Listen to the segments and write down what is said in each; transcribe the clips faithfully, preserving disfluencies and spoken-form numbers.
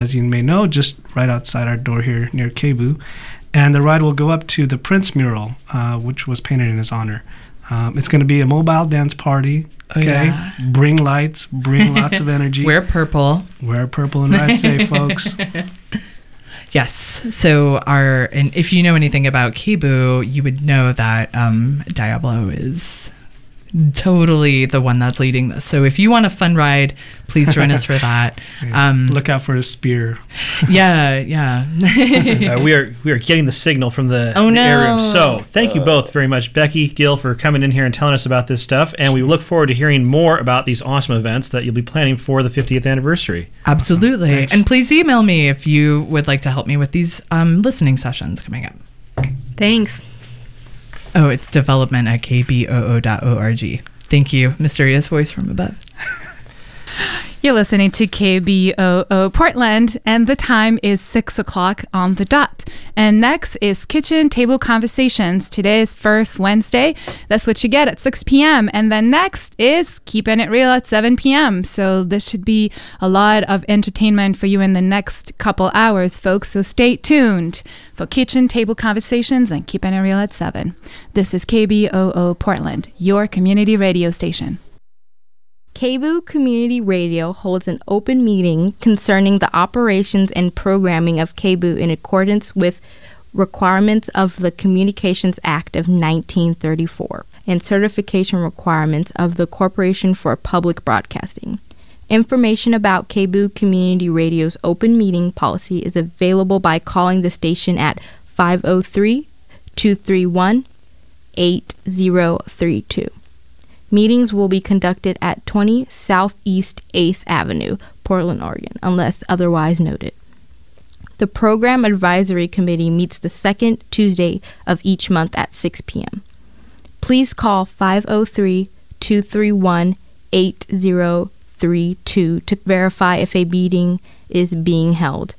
as you may know, just right outside our door here near KBOO. And the ride will go up to the Prince mural, uh, which was painted in his honor. Um, it's going to be a mobile dance party. Oh, okay, yeah. Bring lights, bring lots of energy. Wear purple. Wear purple and ride safe, folks. Yes. So our, and if you know anything about KBOO, you would know that um, Diablo is totally the one that's leading this. So if you want a fun ride, please join us for that. Yeah. Um, Look out for his spear. yeah, yeah. uh, we are we are getting the signal from the, oh, the no. air room. So thank you both very much, Becky, Gil, for coming in here and telling us about this stuff. And we look forward to hearing more about these awesome events that you'll be planning for the fiftieth anniversary. Absolutely. Awesome. And please email me if you would like to help me with these um, listening sessions coming up. Thanks. Oh, it's development at k b o o dot org. Thank you, mysterious voice from above. You're listening to K B O O Portland, and the time is six o'clock on the dot. And next is Kitchen Table Conversations. Today is first Wednesday. That's what you get at six p.m. And then next is Keeping It Real at seven p.m. So this should be a lot of entertainment for you in the next couple hours, folks. So stay tuned for Kitchen Table Conversations and Keeping It Real at seven. This is K B O O Portland, your community radio station. KBOO Community Radio holds an open meeting concerning the operations and programming of KBOO in accordance with requirements of the Communications Act of nineteen thirty-four and certification requirements of the Corporation for Public Broadcasting. Information about KBOO Community Radio's open meeting policy is available by calling the station at five oh three, two three one, eight oh three two. Meetings will be conducted at twenty Southeast eighth Avenue, Portland, Oregon, unless otherwise noted. The Program Advisory Committee meets the second Tuesday of each month at six p.m. Please call five oh three, two three one, eight oh three two to verify if a meeting is being held.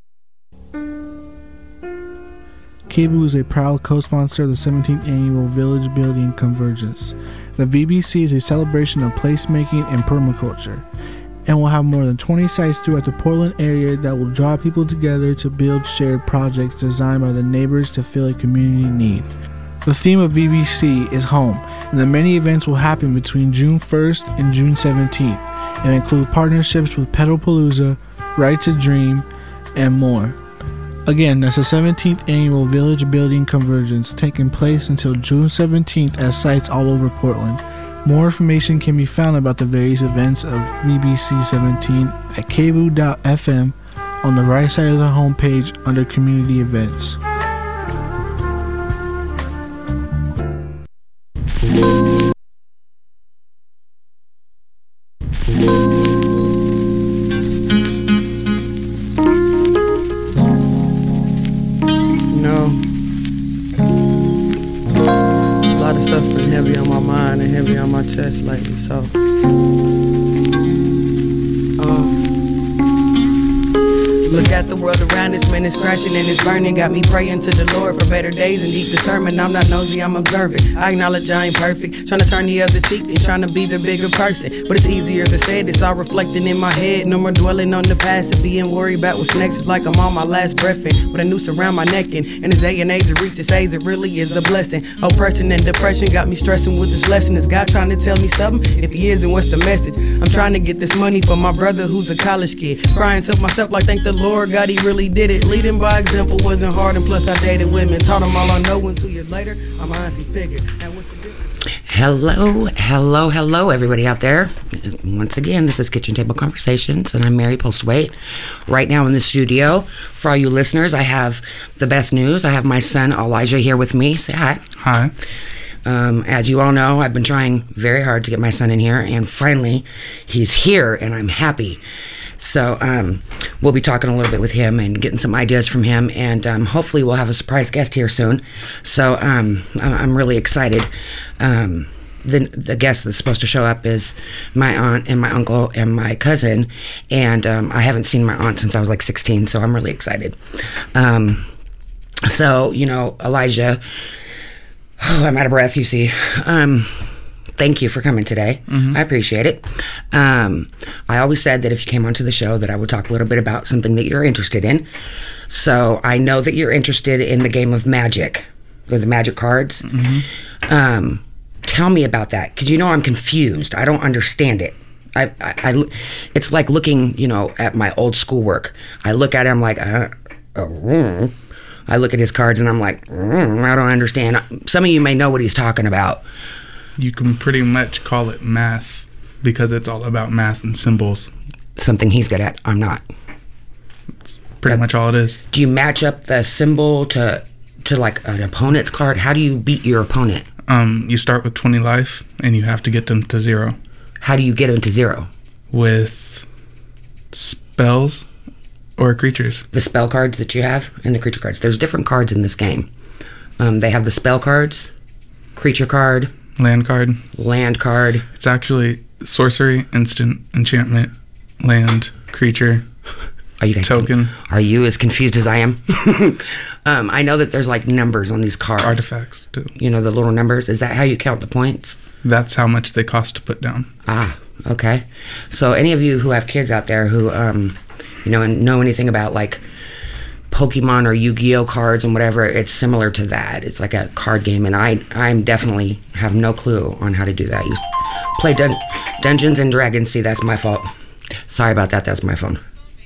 KBOO is a proud co-sponsor of the seventeenth Annual Village Building Convergence. The V B C is a celebration of placemaking and permaculture, and will have more than twenty sites throughout the Portland area that will draw people together to build shared projects designed by the neighbors to fill a community need. The theme of V B C is home, and the many events will happen between June first and June seventeenth, and include partnerships with Pedalpalooza, Right to Dream, and more. Again, that's the seventeenth Annual Village Building Convergence, taking place until June seventeenth at sites all over Portland. More information can be found about the various events of V B C seventeen at k b o o dot f m on the right side of the homepage under Community Events. Chest lately, so uh, look at the world around us, man, it's crashing and it's burning. Got me praying to the Lord for better days and deep discernment. I'm not nosy, I'm observant. I acknowledge I ain't perfect, trying to turn the other cheek and trying to be the bigger person. But it's easier to say it, it's all reflecting in my head. No more dwelling on the past and being worried about what's next. It's like I'm on my last breath and with a noose around my neck. And in this day and age to reach this age, it really is a blessing. Oppression and depression got me stressing with this lesson. Is God trying to tell me something? If he is, then what's the message? I'm trying to get this money for my brother who's a college kid. Crying to myself like, thank the Lord God, he really did it. Leading by example wasn't hard, and plus I dated women. Taught them all I know, and two years later, I'm an auntie figure. Now what's the difference? Hello, hello, hello, everybody out there. Once again, this is Kitchen Table Conversations, and I'm Mary Postwaite. Right now in the studio, for all you listeners, I have the best news. I have my son, Elijah, here with me. Say hi. Hi. Um, as you all know, I've been trying very hard to get my son in here, and finally, he's here, and I'm happy. So um, we'll be talking a little bit with him and getting some ideas from him, and um, hopefully we'll have a surprise guest here soon. So um, I'm really excited. Um, the, the guest that's supposed to show up is my aunt and my uncle and my cousin, and um, I haven't seen my aunt since I was like sixteen, so I'm really excited. Um, so, you know, Elijah, oh, I'm out of breath, you see. Um, thank you for coming today. Mhm. I appreciate it. Um, I always said that if you came onto the show that I would talk a little bit about something that you're interested in. So I know that you're interested in the game of Magic, the Magic cards. Mhm. Um, tell me about that, because you know I'm confused. I don't understand it. I, I, I, it's like looking, you know, at my old schoolwork. I look at it, I'm like, uh, uh, mm. I look at his cards and I'm like, mm, I don't understand. Some of you may know what he's talking about. You can pretty much call it math because it's all about math and symbols. Something he's good at, I'm not. Pretty That- much all it is. Do you match up the symbol to to like an opponent's card? How do you beat your opponent? Um, you start with twenty life and you have to get them to zero How do you get him to zero? with spells or creatures. The spell cards that you have and the creature cards. There's different cards in this game. Um, they have the spell cards, creature card, Land card. land card. It's actually sorcery, instant, enchantment, land, creature, Are you guys token, Are you as confused as I am? um, I know that there's like numbers on these cards. artifacts too. You know, the little numbers. Is that how you count the points? That's how much they cost to put down. Ah, okay. So any of you who have kids out there who, um, you know, and know anything about like Pokemon or Yu-Gi-Oh cards and whatever, it's similar to that. It's like a card game, and I, I'm definitely have no clue on how to do that. You play Dun- Dungeons and Dragons. See, that's my fault. Sorry about that. That's my phone.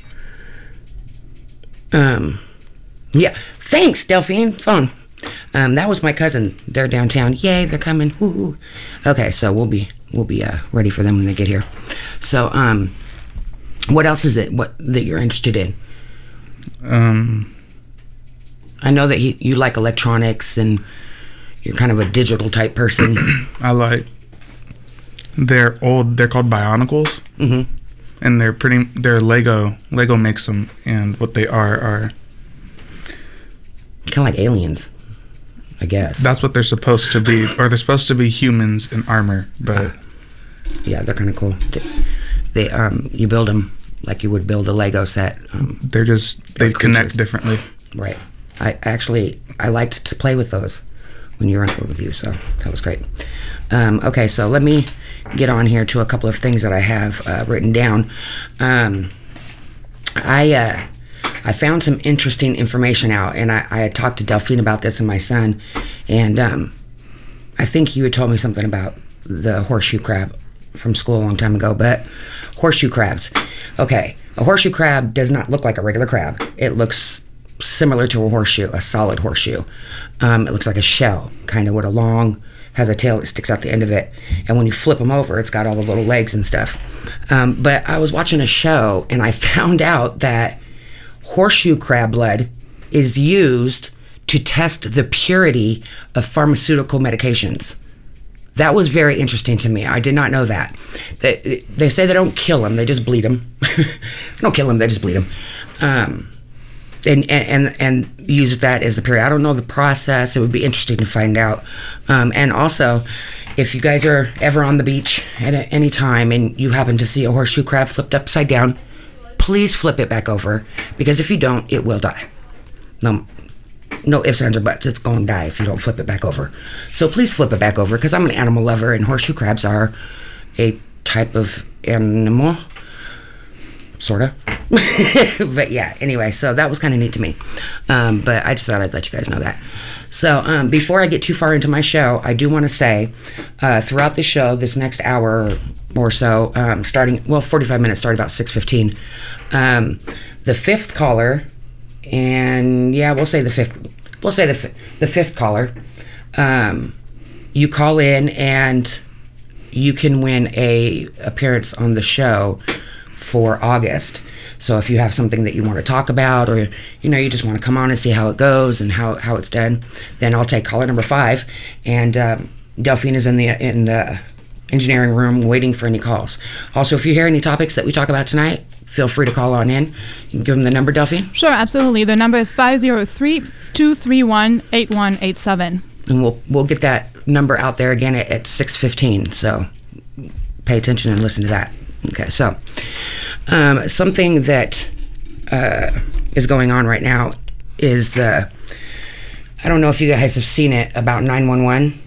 Um, yeah. Thanks, Delphine. Phone. Um, that was my cousin. They're downtown. Yay, they're coming. Woo-hoo. Okay, so we'll be we'll be uh, ready for them when they get here. So, um, what else is it? What that you're interested in? Um, I know that you, you like electronics and you're kind of a digital type person. I like. They're old. They're called Bionicles, Mm-hmm. and they're pretty. They're Lego. Lego makes them, and what they are are. Kind of like aliens, I guess. That's what they're supposed to be, or they're supposed to be humans in armor, but Yeah, they're kind of cool. They, they um, you build them like you would build a Lego set. Um, they're just They're they connect creatures. differently. Right. I actually I liked to play with those when you were on with you, so that was great. Um, okay, so let me get on here to a couple of things that I have uh, written down. Um, I uh, I found some interesting information out, and I, I had talked to Delphine about this and my son, and um, I think you had told me something about the horseshoe crab from school a long time ago, but horseshoe crabs. Okay, a horseshoe crab does not look like a regular crab. It looks similar to a horseshoe, a solid horseshoe. Um, it looks like a shell, kind of with a long, has a tail that sticks out the end of it. And when you flip them over, it's got all the little legs and stuff. Um, but I was watching a show and I found out that horseshoe crab blood is used to test the purity of pharmaceutical medications. That was very interesting to me. I did not know that. They, they say they don't kill them, they just bleed them. They don't kill them, they just bleed them. Um, and, and, and use that as the purity. I don't know the process. It would be interesting to find out. Um, and also, if you guys are ever on the beach at a, any time and you happen to see a horseshoe crab flipped upside down, please flip it back over, because if you don't, it will die. No, no ifs, ands, or buts. It's going to die if you don't flip it back over. So please flip it back over, because I'm an animal lover, and horseshoe crabs are a type of animal, sort of. But yeah, anyway, so that was kind of neat to me. Um, but I just thought I'd let you guys know that. So um, before I get too far into my show, I do want to say uh, throughout the show, this next hour or so, um, starting, well, forty-five minutes, start about six fifteen, um, the fifth caller, and yeah, we'll say the fifth, we'll say the, f- the fifth caller, um, you call in and you can win a appearance on the show for August. So if you have something that you want to talk about, or you know you just want to come on and see how it goes and how, how it's done, then I'll take caller number five. And um, Delphine is in the in the engineering room waiting for any calls. Also, if you hear any topics that we talk about tonight, feel free to call on in. You can give them the number, Delphine. Sure, absolutely. The number is five zero three, two three one, eight one eight seven. And we'll we'll get that number out there again at, at six fifteen. So pay attention and listen to that. Okay, so um, something that uh, is going on right now is the, I don't know if you guys have seen it, about nine one one.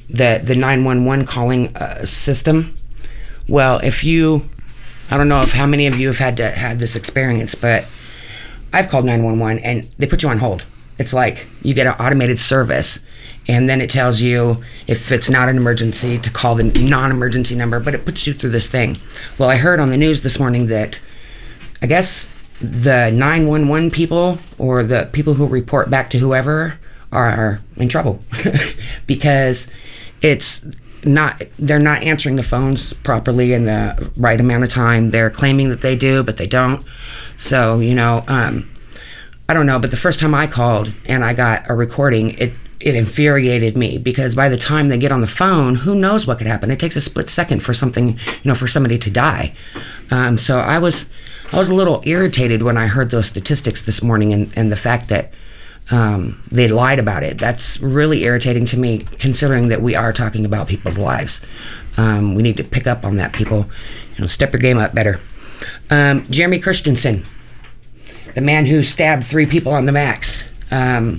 the the nine one one calling uh, system. Well, if you, I don't know if how many of you have had to had this experience, but I've called nine one one and they put you on hold. It's like you get an automated service, and then it tells you if it's not an emergency to call the non-emergency number, but it puts you through this thing. Well, I heard on the news this morning that I guess the nine one one people or the people who report back to whoever are in trouble because it's not, they're not answering the phones properly in the right amount of time. They're claiming that they do, but they don't. So, you know, um, I don't know, but the first time I called and I got a recording, it it infuriated me because by the time they get on the phone, who knows what could happen? It takes a split second for something, you know, for somebody to die. Um, so I was I was a little irritated when I heard those statistics this morning and, and the fact that um, they lied about it. That's really irritating to me, considering that we are talking about people's lives. Um, we need to pick up on that, people. You know, step your game up better. Um, Jeremy Christensen, the man who stabbed three people on the max. Um,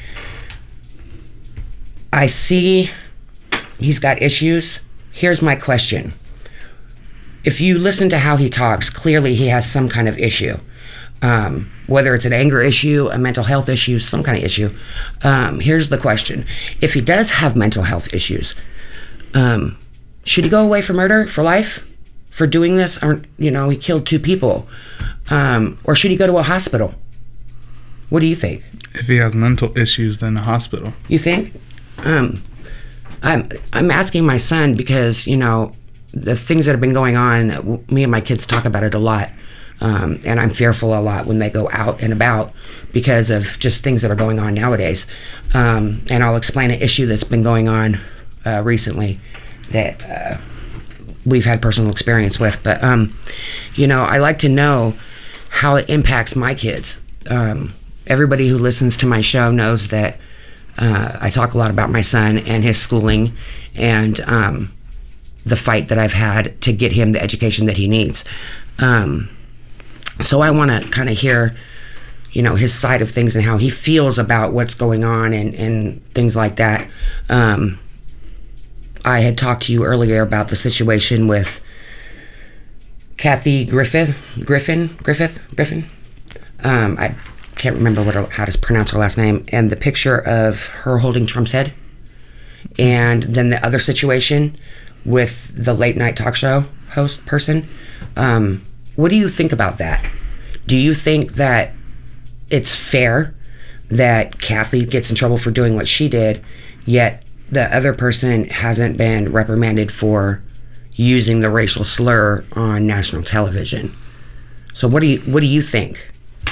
I see he's got issues. Here's my question. If you listen to how he talks, clearly he has some kind of issue. Um, whether it's an anger issue, a mental health issue, some kind of issue. Um, here's the question. If he does have mental health issues, um, should he go away for murder, for life, for doing this? Or, you know, he killed two people. Um, or should he go to a hospital? What do you think? If he has mental issues, then a hospital. You think? Um, I'm I'm asking my son because, you know, the things that have been going on, w- me and my kids talk about it a lot. Um, and I'm fearful a lot when they go out and about because of just things that are going on nowadays. Um, and I'll explain an issue that's been going on uh, recently that uh, we've had personal experience with. But, um, you know, I like to know how it impacts my kids. Um, everybody who listens to my show knows that uh, I talk a lot about my son and his schooling and um, the fight that I've had to get him the education that he needs. Um, so I want to kind of hear, you know, his side of things and how he feels about what's going on and, and things like that. Um, I had talked to you earlier about the situation with Kathy Griffith, Griffin, Griffith, Griffin. Um, I can't remember what her, how to pronounce her last name. And the picture of her holding Trump's head. And then the other situation with the late night talk show host person. Um, what do you think about that? Do you think that it's fair that Kathy gets in trouble for doing what she did, yet the other person hasn't been reprimanded for using the racial slur on national television? So what do you what do you think?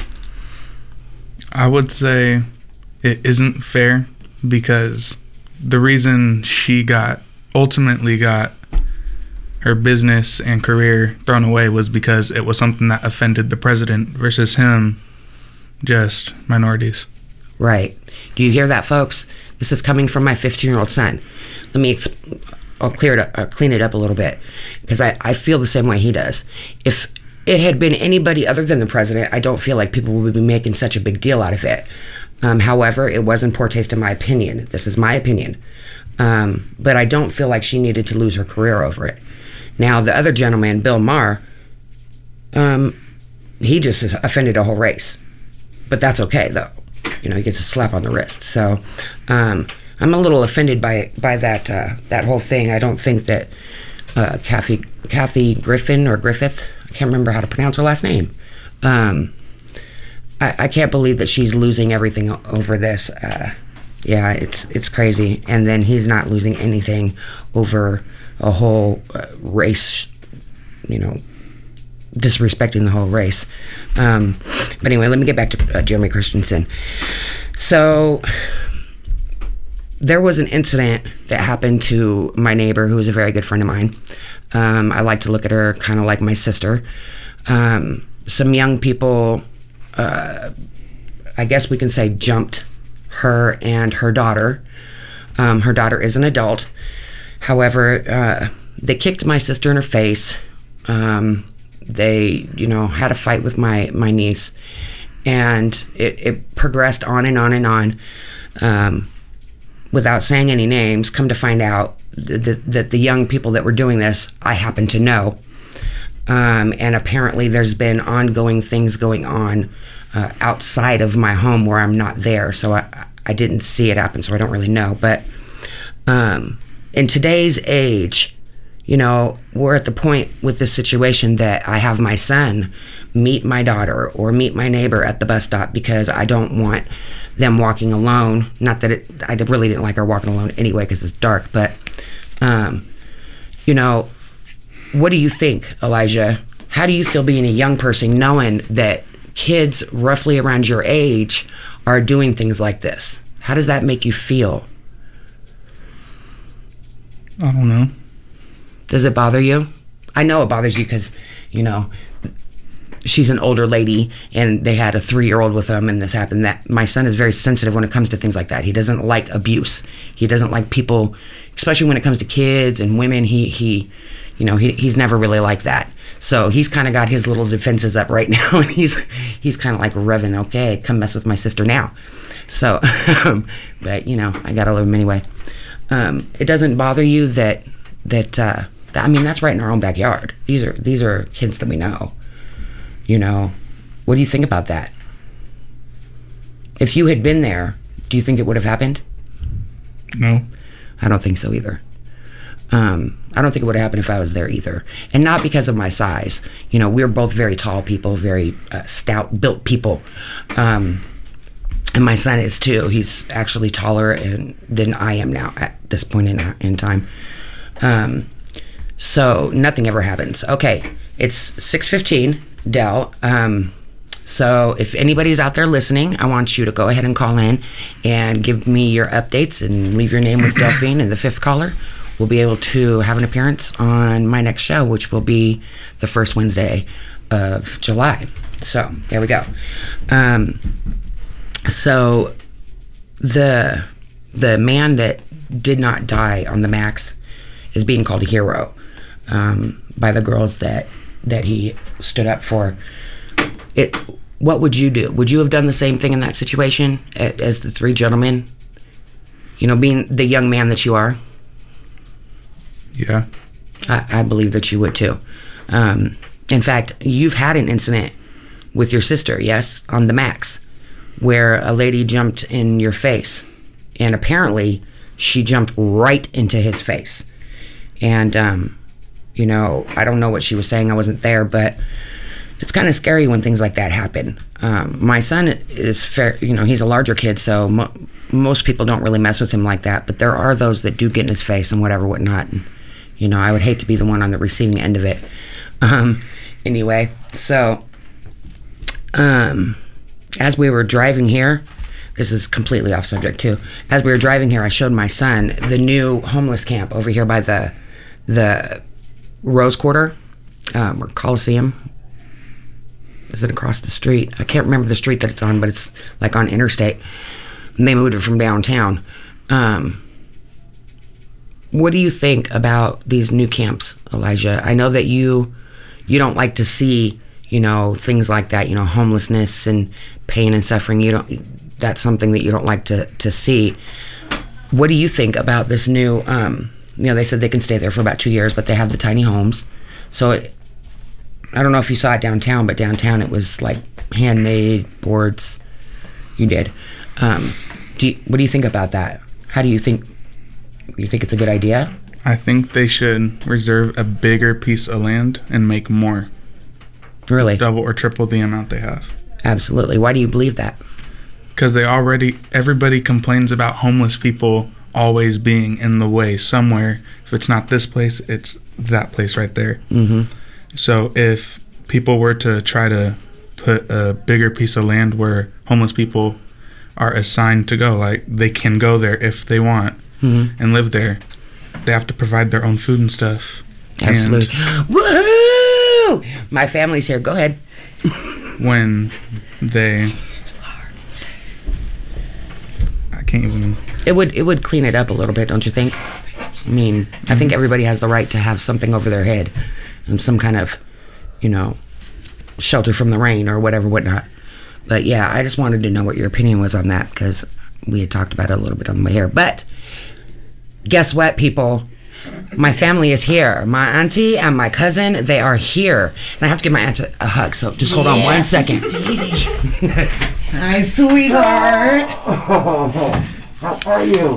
I would say it isn't fair because the reason she got ultimately got her business and career thrown away was because it was something that offended the president versus him, just minorities. Right. Do you hear that, folks? This is coming from my fifteen-year-old son. Let me, exp- I'll clear it up, uh, clean it up a little bit, because I, I feel the same way he does. If it had been anybody other than the president, I don't feel like people would be making such a big deal out of it. Um, however, it was in poor taste in my opinion. This is my opinion. Um, but I don't feel like she needed to lose her career over it. Now, the other gentleman, Bill Maher, um, he just has offended a whole race. But that's okay, though. You know, he gets a slap on the wrist. So um, I'm a little offended by by that uh, that whole thing. I don't think that uh, Kathy Kathy Griffin or Griffith, I can't remember how to pronounce her last name. Um, I, I can't believe that she's losing everything o- over this. Uh, yeah, it's it's crazy. And then he's not losing anything over a whole uh, race, you know, disrespecting the whole race. Um, but anyway, let me get back to uh, Jeremy Christensen. So there was an incident that happened to my neighbor, who is a very good friend of mine. Um, I like to look at her kind of like my sister. Um, some young people, uh, I guess we can say, jumped her and her daughter. Um, her daughter is an adult. However, uh, they kicked my sister in her face. Um, they, you know, had a fight with my, my niece. And it, it progressed on and on and on. Um, without saying any names, come to find out that, that the young people that were doing this, I happen to know. Um, and apparently there's been ongoing things going on uh, outside of my home where I'm not there. So I, I didn't see it happen, so I don't really know. But um, in today's age, you know, we're at the point with this situation that I have my son meet my daughter or meet my neighbor at the bus stop because I don't want them walking alone. Not that it, I really didn't like her walking alone anyway because it's dark, but, um, you know, what do you think, Elijah? How do you feel being a young person knowing that kids roughly around your age are doing things like this? How does that make you feel? I don't know. Does it bother you? I know it bothers you because, you know, she's an older lady and they had a three-year-old with them and this happened. That my son is very sensitive when it comes to things like that. He doesn't like abuse. He doesn't like people, especially when it comes to kids and women. He, he you know, he he's never really like that. So he's kind of got his little defenses up right now and he's he's kind of like revving, okay, come mess with my sister now. So, but, you know, I got to love him anyway. Um, it doesn't bother you that, that, uh, that, I mean, that's right in our own backyard. These are, these are kids that we know. You know, what do you think about that? If you had been there, do you think it would have happened? No. I don't think so either. Um, I don't think it would have happened if I was there either. And not because of my size. You know, we're both very tall people, very uh, stout built people. Um, and my son is too. He's actually taller and, than I am now at this point in, in time. Um, so nothing ever happens. Okay, it's six fifteen. Dell, um, so if anybody's out there listening, I want you to go ahead and call in and give me your updates and leave your name with Delphine, and the fifth caller will be able to have an appearance on my next show, which will be the first Wednesday of July. So there we go. Um, so the the man that did not die on the Max is being called a hero um, by the girls that that he stood up for. It. What would you do? Would you have done the same thing in that situation as the three gentlemen? You know, being the young man that you are? Yeah. I, I believe that you would too. Um, in fact, you've had an incident with your sister, yes, on the Max, where a lady jumped in your face. And apparently, she jumped right into his face. And, um, you know, I don't know what she was saying. I wasn't there, but it's kind of scary when things like that happen. Um, my son is fair, you know, he's a larger kid, so mo- most people don't really mess with him like that. But there are those that do get in his face and whatever, whatnot. And, you know, I would hate to be the one on the receiving end of it. Um, anyway, so um, as we were driving here, this is completely off subject too. As we were driving here, I showed my son the new homeless camp over here by the the Rose Quarter, um, or Coliseum. Is it across the street? I can't remember the street that it's on, but it's like on Interstate. And they moved it from downtown. Um, what do you think about these new camps, Elijah? I know that you you don't like to see, you know, things like that, you know, homelessness and pain and suffering. You don't. That's something that you don't like to, to see. What do you think about this new, um, you know, they said they can stay there for about two years, but they have the tiny homes. So it, I don't know if you saw it downtown, but downtown it was like handmade boards. You did. Um, do you, what do you think about that? How do you think, you think it's a good idea? I think they should reserve a bigger piece of land and make more. Really? Double or triple the amount they have. Absolutely. Why do you believe that? Because they already, everybody complains about homeless people always being in the way somewhere. If it's not this place, it's that place right there. Mm-hmm. So if people were to try to put a bigger piece of land where homeless people are assigned to go, like they can go there if they want mm-hmm. and live there, they have to provide their own food and stuff. Absolutely. And woohoo! My family's here. Go ahead. when they... I can't even... It would it would clean it up a little bit, don't you think? I mean, I think everybody has the right to have something over their head and some kind of, you know, shelter from the rain or whatever, whatnot. But yeah, I just wanted to know what your opinion was on that because we had talked about it a little bit on the way here. But guess what, people? My family is here. My auntie and my cousin, they are here. And I have to give my aunt a, a hug, so just hold on one second. Hi, sweetheart. How are you?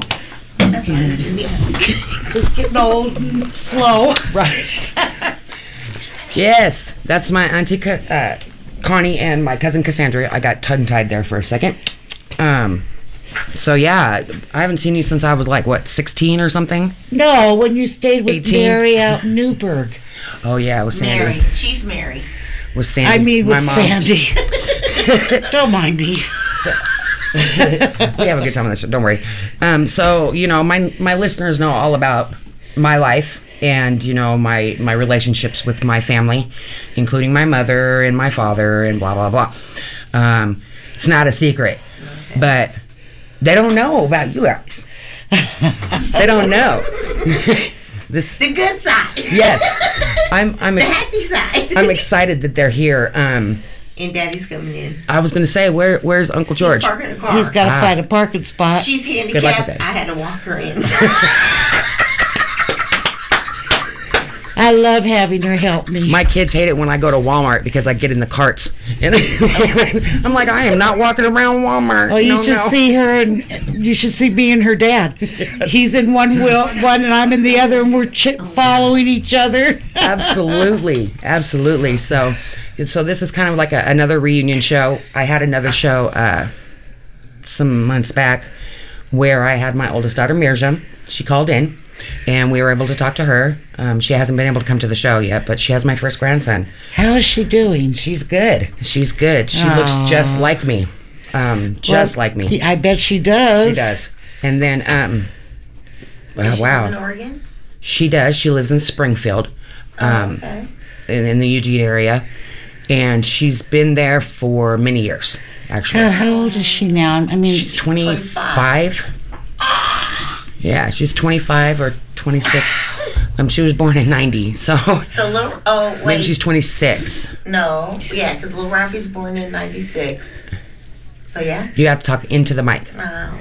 Just getting old and slow. Right. Yes, that's my auntie uh, Connie and my cousin Cassandra. I got tongue-tied there for a second. Um, so yeah, I haven't seen you since I was like, what, sixteen or something? No, when you stayed with eighteen? Mary out in Newburgh. Oh yeah, with Sandy. Mary. She's Mary. With Sandy. I mean, with my mom. Sandy. Don't mind me. So, we have a good time on this show, don't worry. Um, so, you know, my my listeners know all about my life and, you know, my, my relationships with my family, including my mother and my father and blah, blah, blah. Um, it's not a secret. But they don't know about you guys. They don't know. This, the good side. Yes. I'm, I'm, the ex- happy side. I'm excited that they're here. Um, And Daddy's coming in. I was going to say, where where's Uncle George? He's parking the car. He's got to Ah. find a parking spot. She's Good luck with handicapped. that. I had to walk her in. I love having her help me. My kids hate it when I go to Walmart because I get in the carts. And I'm like, I am not walking around Walmart. Oh, you no, should no. see her, and you should see me and her dad. He's in one wheel, one, and I'm in the other, and we're ch- following each other. Absolutely, absolutely. So, so this is kind of like a, another reunion show. I had another show uh, some months back where I had my oldest daughter, Mirjam. She called in, and we were able to talk to her. Um, she hasn't been able to come to the show yet, but she has my first grandson. How is she doing? She's good. She's good. She Aw. looks just like me. Um, just Well, like me. I bet she does. She does. And then, um, Does uh, she wow. live in Oregon? She does. She lives in Springfield, um, Oh, okay. in, in the Eugene area. And she's been there for many years, actually. God, how old is she now? I mean, She's twenty-five. Yeah, she's twenty-five or twenty-six. Um, she was born in ninety, so So little. Oh wait. maybe she's twenty-six. No. Yeah, because little Ralphie's born in ninety-six. So yeah. You have to talk into the mic. Uh,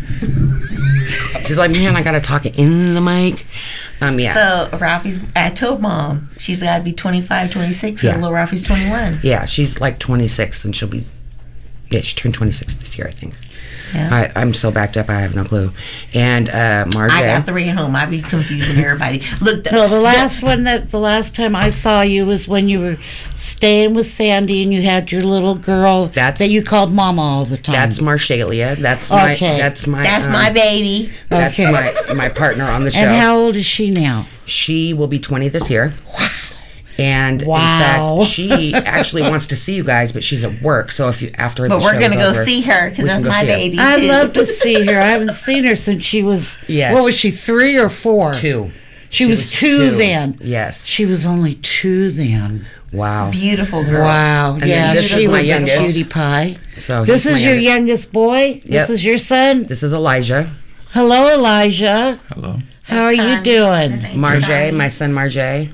She's like, man, I gotta talk in the mic. Um, yeah. So Ralphie's. I told Mom she's got to be twenty-five, twenty-six, Yeah. and little Ralphie's twenty-one. Yeah, she's like twenty-six, and she'll be. Yeah, she turned twenty-six this year, I think. Yeah. I, I'm so backed up, I have no clue. And uh, Marja. I got three at home. I be confusing everybody. Look, the, no, the last one that the last time I saw you was when you were staying with Sandy and you had your little girl That's- that you called Mama all the time. That's Marshalia. That's my. Okay. That's my. that's um, my baby. That's Okay. my my partner on the show. And how old is she now? She will be twenty this year. Wow. And Wow. in fact, she actually wants to see you guys, but she's at work. So if you after But the we're show's gonna go over, see her because we that's can go my see her. baby. I'd too. love to see her. I haven't seen her since she was. Yes. What was she? Three or four? Two. She, was, two, then. Yes. She was only two then. Wow. Beautiful girl. Wow. And yeah, then this she is my was youngest. a cutie pie. So This he's is my your youngest. youngest boy. This Yep. is your son. This is Elijah. Hello, Elijah. Hello. How are you Connie. doing? Marjay, my son Marjay.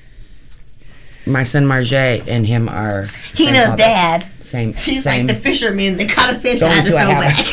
My son Marjay and him are. He same knows father. Dad. Same. She's same. like the fisherman that caught a fish Going out of to a the house.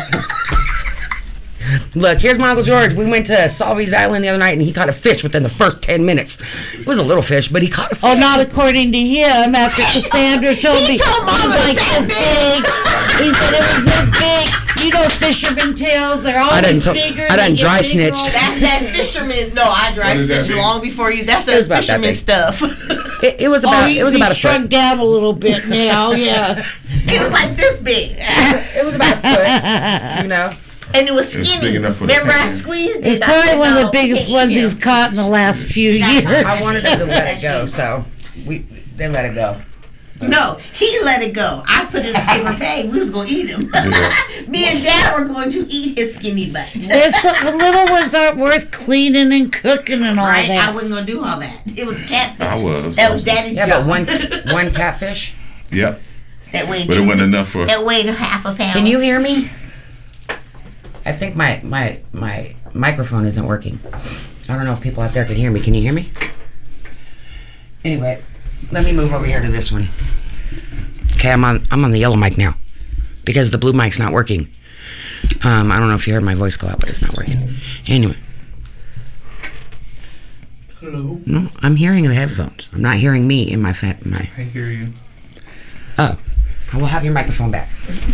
throwback. Look, here's my Uncle George. We went to Salvi's Island the other night, and he caught a fish within the first ten minutes. It was a little fish, but he caught a fish. Oh, not according to him. After Cassandra told He me told it Mama was like it was this that big. He said it was this big. You know, fisherman tails. They're always done to- bigger. I done they get dry bigger snitched. all- That's that fisherman. No, I dry What does that stitched mean? long before you. That's It that was about that fisherman big. stuff. It, it was Oh, about. he, it was he about a shrunk foot. down a little bit now. Yeah. It was like this big, It was about a foot. You know. and it was It's skinny. big enough for the Remember, I penguin. squeezed it. It's I probably said, one of "No, the biggest can't ones eat he's him." caught in the last few That's years. not- I wanted them to let it go, so we they let it go. No, he let it go. I put it in a paper bag. We was gonna eat him. Me and Dad were going to eat his skinny butt. There's some the little ones aren't worth cleaning and cooking and all Right? I that. wasn't gonna do all that. It was catfish. I was. That was Daddy's Yeah, job. but one one catfish. Yep. that weighed. But it two- wasn't enough for. That weighed half a pound. Can you hear me? I think my my my microphone isn't working. I don't know if people out there can hear me. Can you hear me? Anyway, let me move over here to this one. Okay, I'm on I'm on the yellow mic now because the blue mic's not working. Um, I don't know if you heard my voice go out, but it's not working. Anyway. Hello. No, I'm hearing the headphones. I'm not hearing me in my fa- my. I hear you. Oh, I will have your microphone back.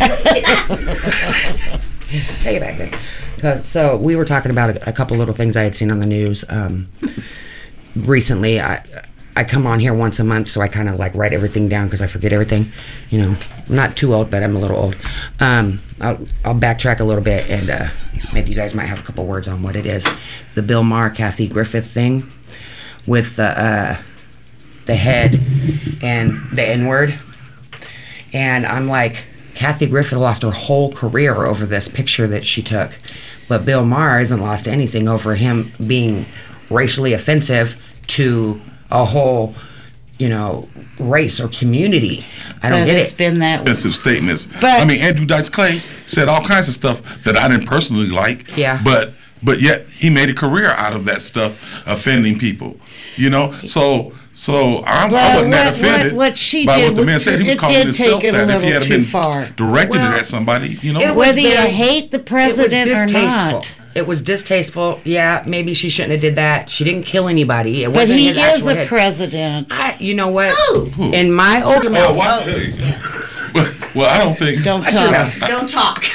Take it back then. 'Cause- So we were talking about a, a couple little things I had seen on the news um, recently. I I come on here once a month, so I kind of like write everything down because I forget everything. You know, I'm not too old, but I'm a little old. Um, I'll, I'll backtrack a little bit, and uh, maybe you guys might have a couple words on what it is. The Bill Maher, Kathy Griffith thing with the uh, the head and the N-word. And I'm like, Kathy Griffith lost her whole career over this picture that she took. But Bill Maher hasn't lost anything over him being racially offensive to a whole, you know, race or community. I don't But get it's it. been that way. Offensive statements. But- I mean, Andrew Dice Clay said all kinds of stuff that I didn't personally like. Yeah. But but yet he made a career out of that stuff, offending people. You know, so so I'm, I Well, wasn't that what- offended what- what she by did what the man was- said. He was it calling did himself take it a that if he little had too been far. directed Well, it at somebody, you know. it was Whether you very- hate the It was president or distasteful. not. It was distasteful. Yeah, maybe she shouldn't have did that. She didn't kill anybody. It But wasn't he his is actual a head. president. I, you know what? Who? In my open Well, why, hey. well, well, I don't think. Don't Watch your talk. mouth. Don't talk.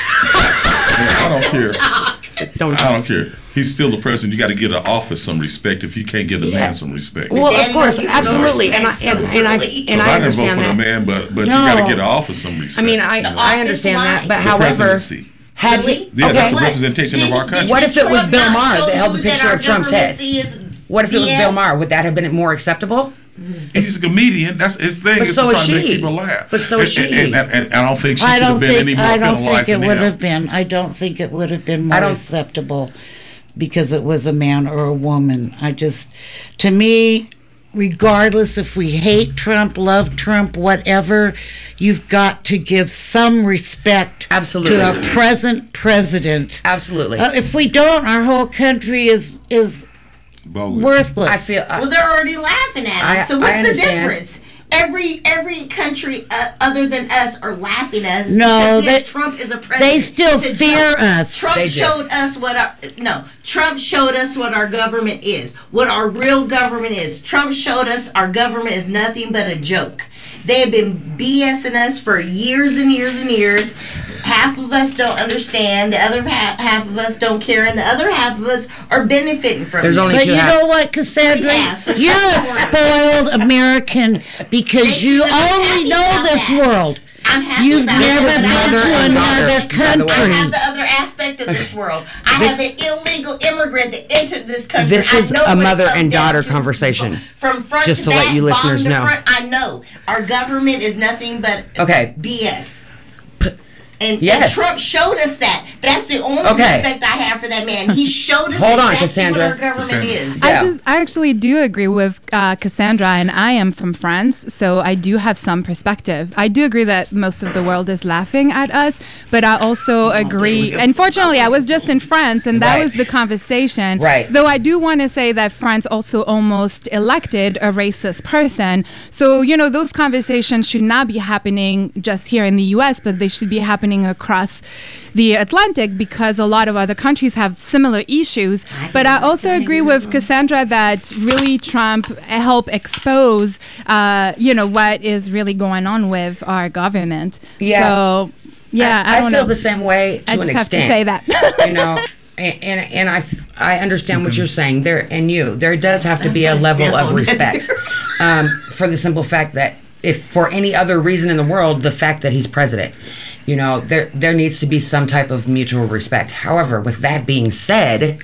I don't care. Don't I don't care. He's still the president. You got to give the office some respect if you can't give the Yeah. man some respect. Well, of Daddy, course, no, you absolutely, and I respect and, and I and somebody. Because I I didn't vote understand for the that. man, but but you No. got to give the office some respect. I mean, I The I office understand line. that, but the however, presidency. had Really? he, Yeah, that's okay, the representation of our country. What if it was Trump Bill not Maher show that held the you that picture our of Trump's head? government is What if it was B S? Bill Maher? Would that have been more acceptable? He's a comedian. That's his thing. But is so to is try to make she. people laugh. But so is and, she. And, and, and I don't think she I should have don't been any think more I don't penalized think it than would him. have been. I don't think it would have been more I don't- acceptable because it was a man or a woman. I just, to me, regardless if we hate Trump, love Trump, whatever, you've got to give some respect Absolutely. to a present president. Absolutely. Uh, if we don't, our whole country is is Bogus. worthless. I feel. I, Well, they're already laughing at I- us. So I what's the understand. difference? Every every country uh, other than us are laughing at us. No, because, yeah, they- Trump is a president. they still It's a fear joke. us. Trump They do. showed us what our no. Trump showed us what our government is. What our real government is. Trump showed us our government is nothing but a joke. They have been BSing us for years and years and years. Half of us don't understand. The other half, half of us don't care, and the other half of us are benefiting from There's it. only But two you halves. know what, Cassandra? Yeah, so You're a shut the spoiled American because Thank you you, and I'm only happy know about this that. world. I'm happy You've about never that. been mother to and daughter, another by the way. I country. have the other aspect of this world. I have an illegal immigrant that entered this country. This I is know a what it mother comes and down daughter to. conversation. From front Just to to let back, you listeners bottom to know. front, I know our government is nothing but Okay. B S. And, Yes. and Trump showed us that. That's the only Okay. respect I have for that man. He showed us Hold on, exactly Cassandra. what our government Cassandra. is. Yeah. I just, I actually do agree with uh, Cassandra, and I am from France, so I do have some perspective. I do agree that most of the world is laughing at us, but I also agree. Unfortunately, I was just in France, and that Right. was the conversation. Right. Though I do want to say that France also almost elected a racist person. So you know, those conversations should not be happening just here in the U S, but they should be happening across the Atlantic because a lot of other countries have similar issues. But I also agree with Cassandra that really Trump helped expose, uh, you know, what is really going on with our government. Yeah. So, yeah, I, I, don't feel know. the same way to I an just have to extent. say that. you know, and and, and I I understand what you're saying there, and you there does have to be a level of respect, um, for the simple fact that if for any other reason in the world, the fact that he's president, you know, there there needs to be some type of mutual respect. However, with that being said,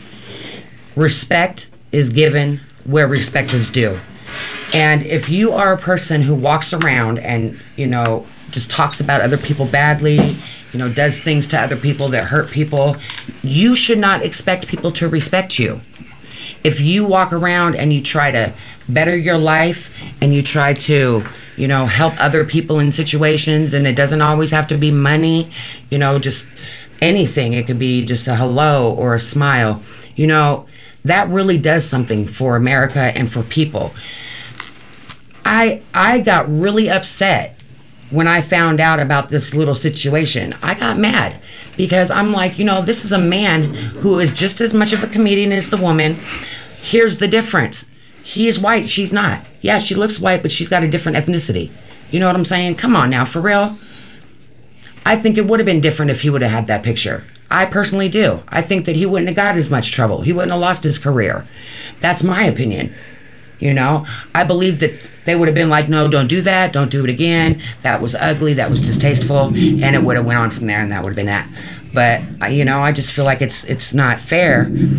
respect is given where respect is due. And if you are a person who walks around and, you know, just talks about other people badly, you know, does things to other people that hurt people, you should not expect people to respect you. If you walk around and you try to better your life and you try to, you know, help other people in situations, and it doesn't always have to be money, you know, just anything. It could be just a hello or a smile. You know, that really does something for America and for people. I I got really upset when I found out about this little situation, I got mad because I'm like, you know, this is a man who is just as much of a comedian as the woman. Here's the difference. He is white, she's not. Yeah, she looks white, but she's got a different ethnicity. You know what I'm saying? Come on now, for real. I think it would have been different if he would have had that picture. I personally do. I think that he wouldn't have got as much trouble. He wouldn't have lost his career. That's my opinion. You know, I believe that they would have been like, no, don't do that. Don't do it again. That was ugly. That was distasteful. And it would have went on from there, and that would have been that. But, you know, I just feel like it's it's not fair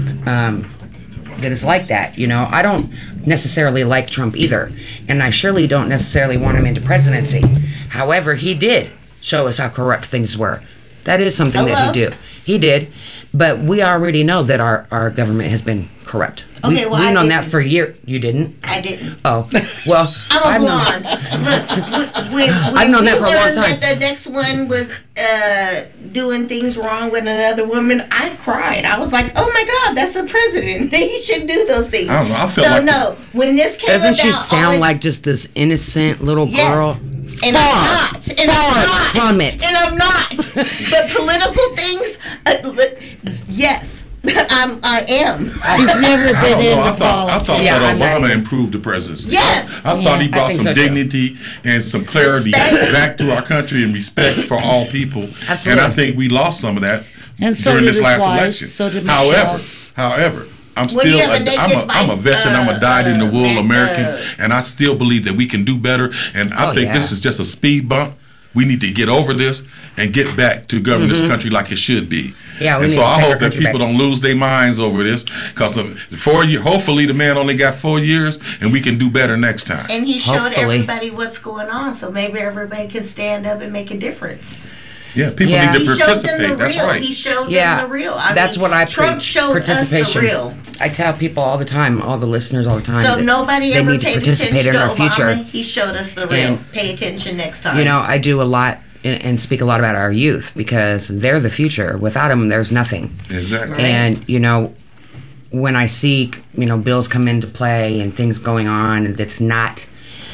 um, that it's like that. You know, I don't necessarily like Trump either. And I surely don't necessarily want him into presidency. However, he did show us how corrupt things were. That is something Hello? that he do. He did. But we already know that our, our government has been corrupt. Okay, we, well, we've I known didn't. that for years. You didn't? I didn't. Oh, well, I'm a I've known- blonde. Look, when, when, when I've known we that for a long learned time. that the next one was uh, doing things wrong with another woman, I cried. I was like, "Oh my God, that's a president. He should do those things." I don't know. I feel so like no, when this came Doesn't about, she all sound it- like just this innocent little Yes. girl? And far, I'm not. And far I'm not. from it. And I'm not. But political things, uh, li- yes, I'm. I am. He's never I been don't know. into I thought, I thought politics. Yeah, that I'm Obama not- improved the presidency. Yes. I, I Yeah, thought he I brought think some so, too. dignity and some clarity Respect. back to our country and respect for all people. Absolutely. And I think we lost some of that And so during did this his last wife, election. so did however, Michelle. however, I'm Well, you still have a a, naked I'm a I'm a vice, veteran. I'm a uh, dyed in the wool uh, American, uh, and I still believe that we can do better. And I Oh, think yeah. this is just a speed bump. We need to get over this and get back to govern this country like it should be. Mm-hmm. Yeah, we and need so to I take our hope that country people back. don't lose their minds over this, because four year, hopefully the man only got four years, and we can do better next time. And he showed Hopefully. everybody what's going on, so maybe everybody can stand up and make a difference. Yeah, people Yeah. need He to showed them the participate. That's real. right. He showed Yeah, them the real. I that's mean, what I Trump preach. showed us the Participation. real. I tell people all the time, all the listeners all the time, So that nobody they ever need to paid participate attention in to our future. Obama. He showed us the real. And, Pay attention next time. You know, I do a lot and, and speak a lot about our youth because they're the future. Without them, there's nothing. Exactly. And, you know, when I see, you know, bills come into play and things going on that's not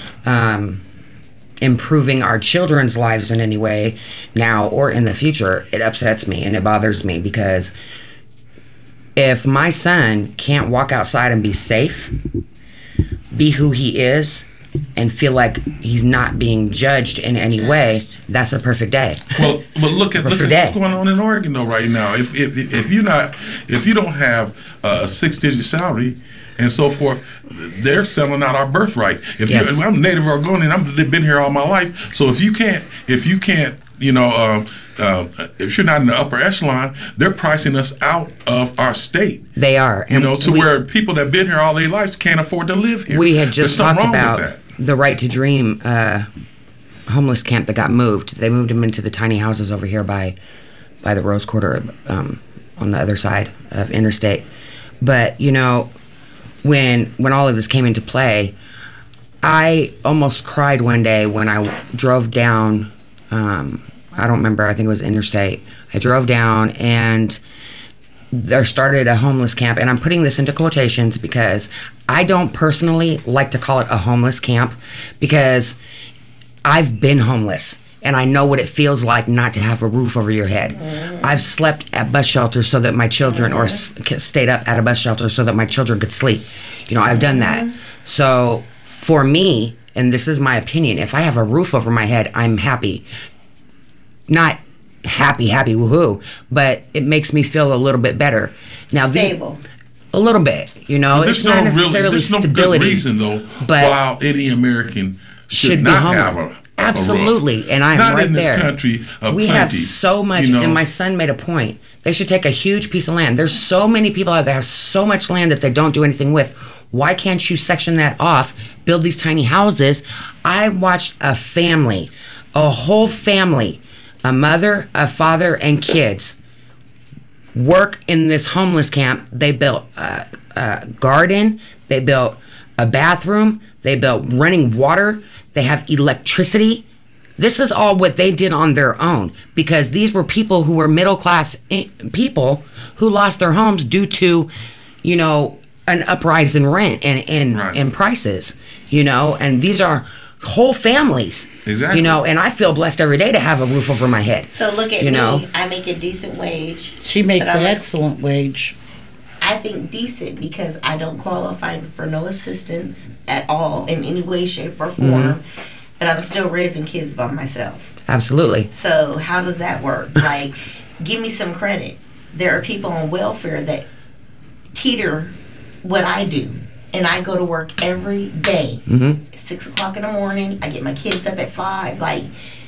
um, improving our children's lives in any way now or in the future, it upsets me and it bothers me because if my son can't walk outside and be safe, be who he is, and feel like he's not being judged in any way, that's a perfect day. Well, but look at look for at day. what's going on in Oregon though right now. If if if you're not if you don't have a six-digit salary and so forth, they're selling out our birthright. If Yes. you, I'm native Oregonian, I've been here all my life. So if you can't if you can't you know uh, uh, if you're not in the upper echelon, they're pricing us out of our state. They are. You And know, to we- where people that've been here all their lives can't afford to live here. We had There's just something talked wrong about with that. the Right to Dream uh, homeless camp that got moved. They moved them into the tiny houses over here by by the Rose Quarter um, on the other side of Interstate. But you know, when when all of this came into play, I almost cried one day when I drove down. Um, I don't remember. I think it was Interstate. I drove down and there started a homeless camp, and I'm putting this into quotations because I don't personally like to call it a homeless camp because I've been homeless and I know what it feels like not to have a roof over your head. I've slept at bus shelters so that my children, or s- stayed up at a bus shelter so that my children could sleep. You know, I've done that. So for me, and this is my opinion, if I have a roof over my head, I'm happy. Not happy, happy, woohoo, but it makes me feel a little bit better. Now, the- Stable. a little bit, you know. But It's there's not no really, necessarily there's no stability. good reason though but why any American should, should be not humble. have a, a Absolutely, roof. and I'm not right in this there. country of we plenty, have so much, you know. and my son made a point. They should take a huge piece of land. There's so many people out there have so much land that they don't do anything with. Why can't you section that off, build these tiny houses? I watched a family, a whole family, a mother, a father, and kids work in this homeless camp. They built a, a garden, they built a bathroom, they built running water, they have electricity. This is all what they did on their own because these were people who were middle class i- people who lost their homes due to, you know, an uprise in rent and and, Right. and prices, you know, and these are whole families. Exactly. You know, and I feel blessed every day to have a roof over my head. So look at you me. know? I make a decent wage. She makes but an I'm a- excellent wage. I think decent because I don't qualify for no assistance at all in any way, shape, or form. Mhm. But I'm still raising kids by myself. Absolutely. So how does that work? Like, give me some credit. There are people on welfare that teeter what I do. And I go to work every day. Mm-hmm. Six o'clock in the morning. I get my kids up at five. Like,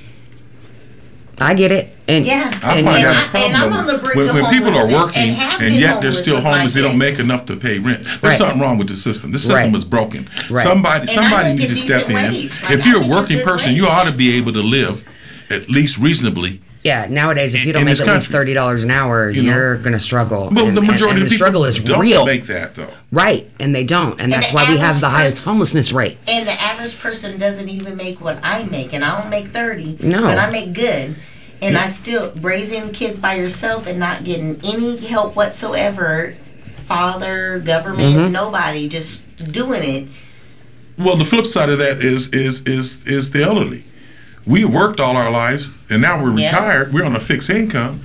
I get it. And yeah. I and, find you know, that a and I'm problem. on the brink when of when people are homelessness working and and, have been yet they're homeless still with my homeless, they don't kids. make enough to pay rent. There's Right. something wrong with the system. The system Right. is broken. Right. Somebody, And I somebody make a needs to step in. decent wage. Like, If I you're a make a working good person, you wage. ought to be able to live at least reasonably. yeah, nowadays, if you In- don't in make this at least country. thirty dollars an hour, You know? you're going to struggle. Well, and, the and- majority and of the people struggle is don't real. make that though. Right, and they don't. And, And that's the why we have average the highest person- homelessness rate. And the average person doesn't even make what I make, and I don't make thirty. No. But I make good, and I still raising kids by yourself and not getting any help whatsoever. Father, government, Mhm. nobody, just doing it. Well, the flip side of that is is is is the elderly. We worked all our lives, and now we're Yeah. retired. We're on a fixed income.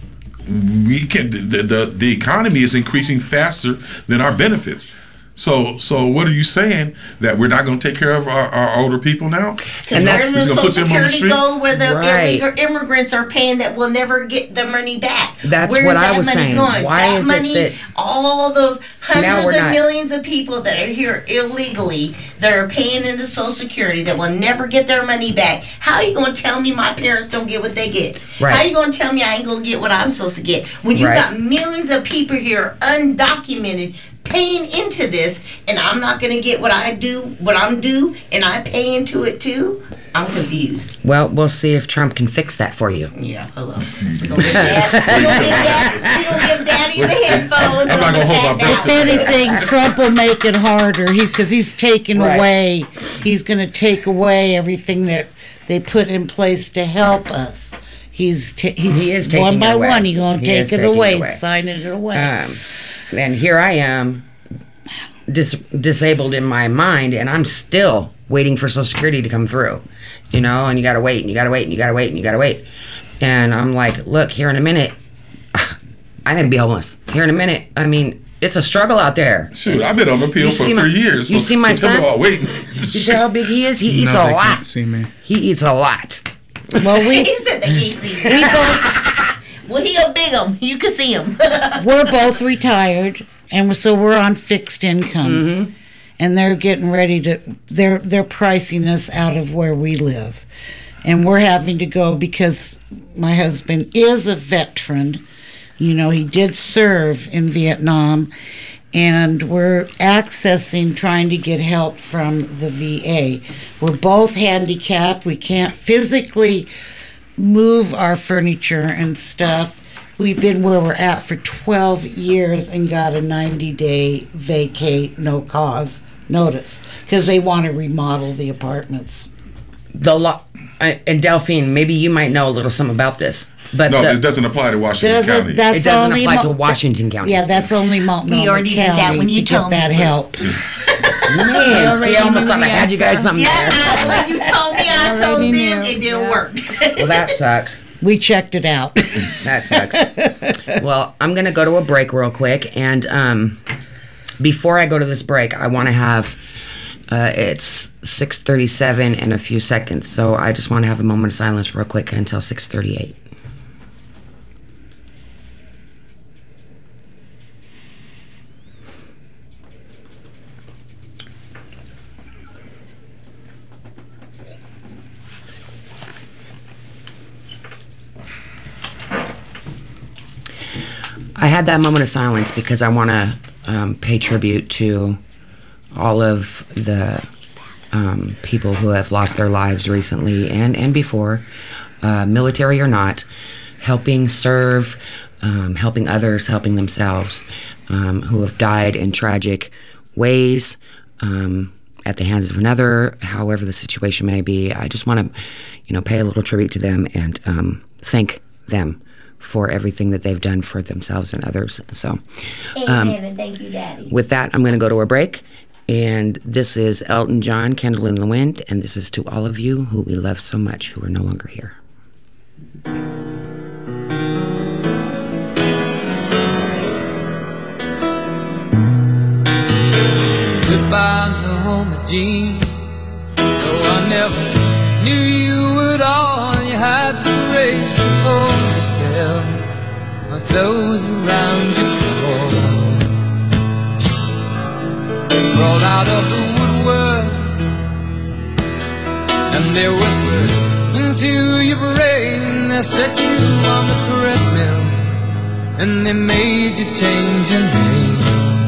We can the, the the economy is increasing faster than our benefits. So so what are you saying, that we're not going to take care of our, our older people now? And that's- where He's does gonna the put Social them on the Security street? go where the Right. illegal immigrants are paying that will never get the money back? That's Where what is I that was money saying. going? Why that is it money, that- all of those Now hundreds we're of not- millions of people that are here illegally that are paying into Social Security that will never get their money back? How are you going to tell me my parents don't get what they get? Right. How are you going to tell me I ain't going to get what I'm supposed to get? When you Right. got millions of people here undocumented paying into this, and I'm not going to get what I do, what I'm due, and I pay into it too? I'm confused. Well, we'll see if Trump can fix that for you. Yeah, hello. We gonna give Dad- we gonna give Dad- we gonna give Daddy the headphones. I'm not gonna hold my breath. If anything, Trump will make it harder. He's because he's taking Right. away. He's going to take away everything that they put in place to help us. He's ta- he, He is taking one it by away. one. He's going He to is take it taking it away, away. signing it away. Um, and here I am, dis- disabled in my mind, and I'm still waiting for Social Security to come through. You know, and you gotta wait, and you gotta wait, and you gotta wait, and you gotta wait. And I'm like, look, here in a minute, I'm gonna be homeless. Here in a minute, I mean, it's a struggle out there. Shoot, I've been on appeal You for see three my- years. you so, see my so tell me son? about waiting. You see how big he is? He eats No, a they lot. can't see me. He eats a lot. Well, we He said they can't see him. we both, Well, he'll big him. You can see him. we're both retired, and so we're on fixed incomes, Mm-hmm. and they're getting ready to. They're they're pricing us out of where we live, and we're having to go because my husband is a veteran. You know, he did serve in Vietnam, and we're accessing, trying to get help from the V A. We're both handicapped. We can't physically move our furniture and stuff. We've been where we're at for twelve years and got a ninety day vacate, no cause notice, because they want to remodel the apartments. The law, uh, and Delphine, maybe you might know a little something about this, but No, the- this doesn't apply to Washington Doesn't, County. that's it doesn't only apply Mul- to Washington County. Yeah, that's only Multnomah We already did County that when you to get told that me. help. Man, see, I almost knew thought I the had you guys answer. something Yeah, there. when you told me, I Already told knew. them it didn't Yeah. work. Well, that sucks. We checked it out. That sucks. Well, I'm gonna go to a break real quick, and um, before I go to this break, I want to have. Uh, it's six thirty-seven in a few seconds, so I just want to have a moment of silence real quick until six thirty-eight. I had that moment of silence because I want to um, pay tribute to all of the um, people who have lost their lives recently and, and before, uh, military or not, helping serve, um, helping others, helping themselves, um, who have died in tragic ways um, at the hands of another, however the situation may be. I just want to, you know, pay a little tribute to them and um, thank them for everything that they've done for themselves and others. So, um, Amen, and thank you, Daddy. with that, I'm going to go to a break, And this is Elton John, Candle in the Wind, and this is to all of you who we love so much who are no longer here. Goodbye, Norma Jean. No, I never knew you at all. You had the grace to hold yourself while those around you crawled. Crawled out of the woodwork, and they whispered into your brain. They set you on the treadmill, and they made you change your name.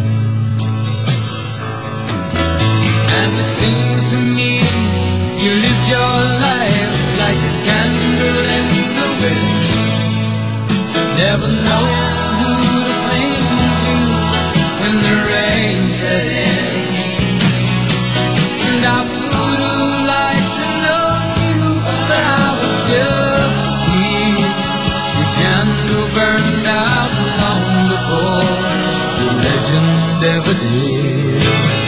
And it seems to me you lived your life like a candle in the wind, never knowing who to cling to when the rain set in. And I would have liked to know you, but I was just a kid. Your candle burned out long before the legend ever did.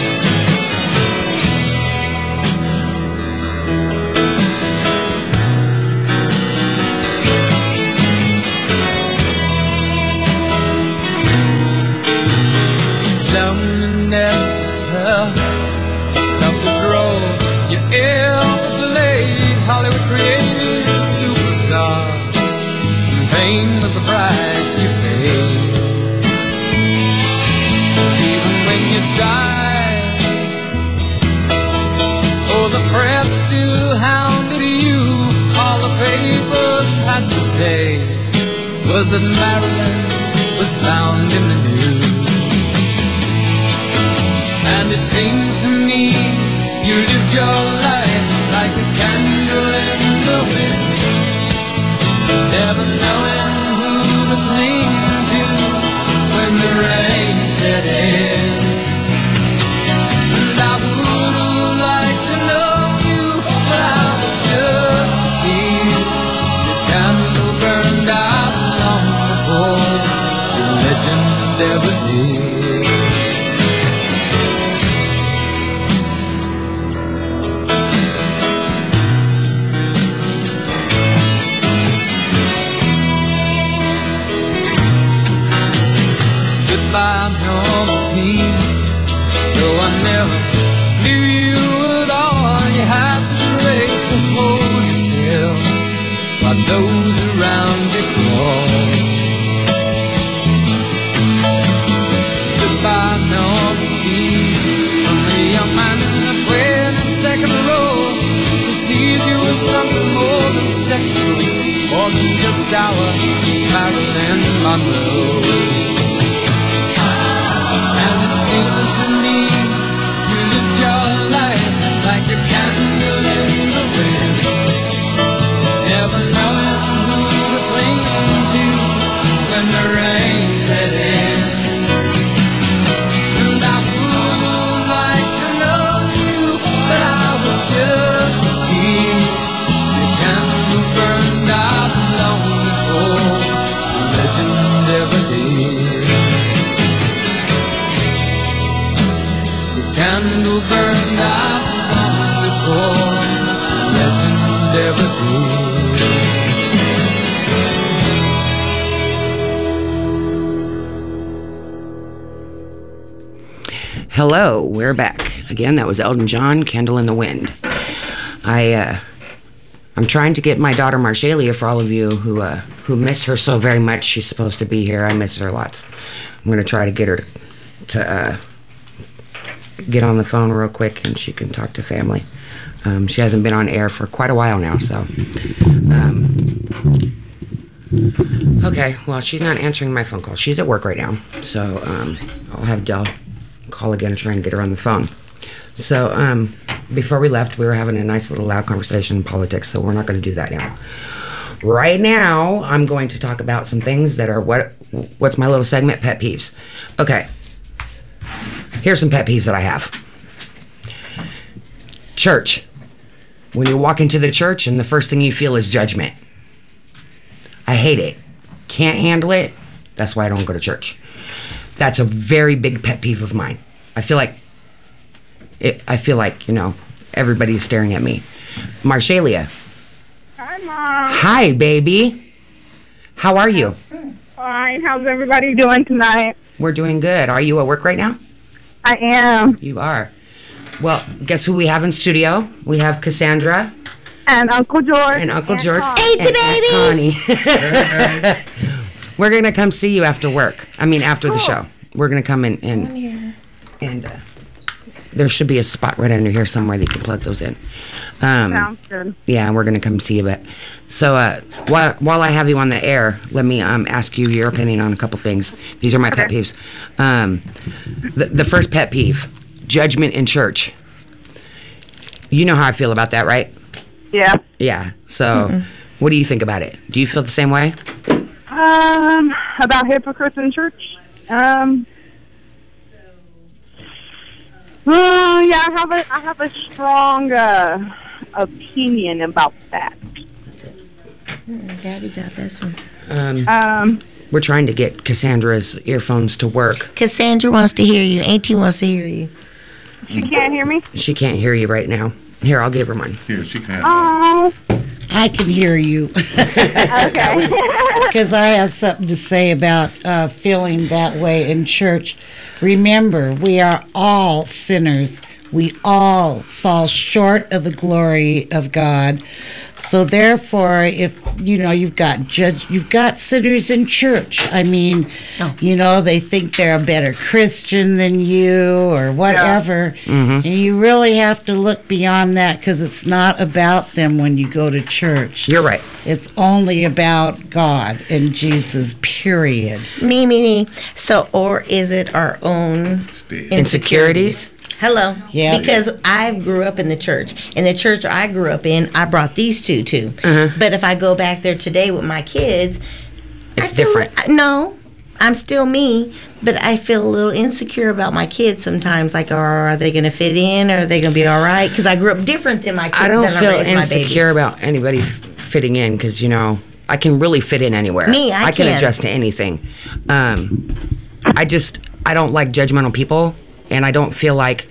Loneliness is tough, tough to grow. Your ill-played Hollywood created a superstar, and pain was the price you paid. Even when you died, oh, the press still hounded you. All the papers had to say was that Marilyn was found in the news. And it seems to me you lived your life like a candle in the wind, never knowing who to cling to when the rain set in. And I would have liked to know you, but I was just a kid. The candle burned out long before the legend ever did. By Norma Jean, though I never knew you at all, you had the grace to hold yourself while those around you crawled. Goodbye, Norma Jean, from the young man in the twenty-second row who sees you as something more than sexual, more than just our Marilyn Monroe. Seems to me you lived your life like a candle in the wind, never knowing who to cling to when the rain set in. And I would have liked to know you, but I was just a kid. The candle burned out long before the legend ever did. Candle burned out long before the legend ever did. Hello, we're back. Again, that was Elton John, Candle in the Wind. I, uh, I'm trying to get my daughter Marshalia, for all of you who, uh, who miss her so very much. She's supposed to be here. I miss her lots. I'm going to try to get her to, to uh, get on the phone real quick and she can talk to family. Um, she hasn't been on air for quite a while now, so. Um, okay, well, she's not answering my phone call. She's at work right now, so um, I'll have Del call again and try and get her on the phone. So um, before we left, we were having a nice little loud conversation in politics, so we're not going to do that now. Right now, I'm going to talk about some things that are what what's my little segment, pet peeves. Okay. Here's some pet peeves that I have. Church. When you walk into the church and the first thing you feel is judgment. I hate it. Can't handle it. That's why I don't go to church. That's a very big pet peeve of mine. I feel like it, I feel like, you know, everybody's staring at me. Marshalia. Hi, Mom. Hi, baby. How are you? Fine. How's everybody doing tonight? We're doing good. Are you at work right now? I am. You are. Well, guess who we have in studio? We have Cassandra. And Uncle George. And Uncle and George. Connie. And Aunt Connie. We're going to come see you after work. I mean, after the show. We're going to come in and... and uh, there should be a spot right under here somewhere that you can plug those in. Um, Sounds good. Yeah, we're going to come see you. But so uh, while, while I have you on the air, let me um, ask you your opinion on a couple things. These are my pet peeves. Um, the, the first pet peeve, judgment in church. You know how I feel about that, right? Yeah. Yeah. So mm-mm. What do you think about it? Do you feel the same way? Um, about hypocrites in church? Um... Uh, yeah, I have a I have a strong uh, opinion about that. Daddy got this one. Um, um, we're trying to get Cassandra's earphones to work. Cassandra wants to hear you. Auntie wants to hear you. She can't hear me? She can't hear you right now. Here, I'll give her mine. Here, she can. Oh. I can hear you. Okay. Because I have something to say about uh, feeling that way in church. Remember, we are all sinners. We all fall short of the glory of God. So therefore, if you know you've got judge, you've got sinners in church. I mean, oh. you know they think they're a better Christian than you or whatever, yeah. mm-hmm. and you really have to look beyond that because it's not about them when you go to church. You're right. It's only about God and Jesus. Period. Me, me, me. So, or is it our own insecurities? insecurities? Hello. Yeah. Because I grew up in the church. In the church I grew up in, I brought these two to. Uh-huh. But if I go back there today with my kids, it's I feel, different. No, I'm still me, but I feel a little insecure about my kids sometimes. Like, oh, are they going to fit in? Or are they going to be all right? Because I grew up different than my kids. I don't than feel I insecure about anybody f- fitting in because, you know, I can really fit in anywhere. Me, I, I can can adjust to anything. Um, I just, I don't like judgmental people, and I don't feel like,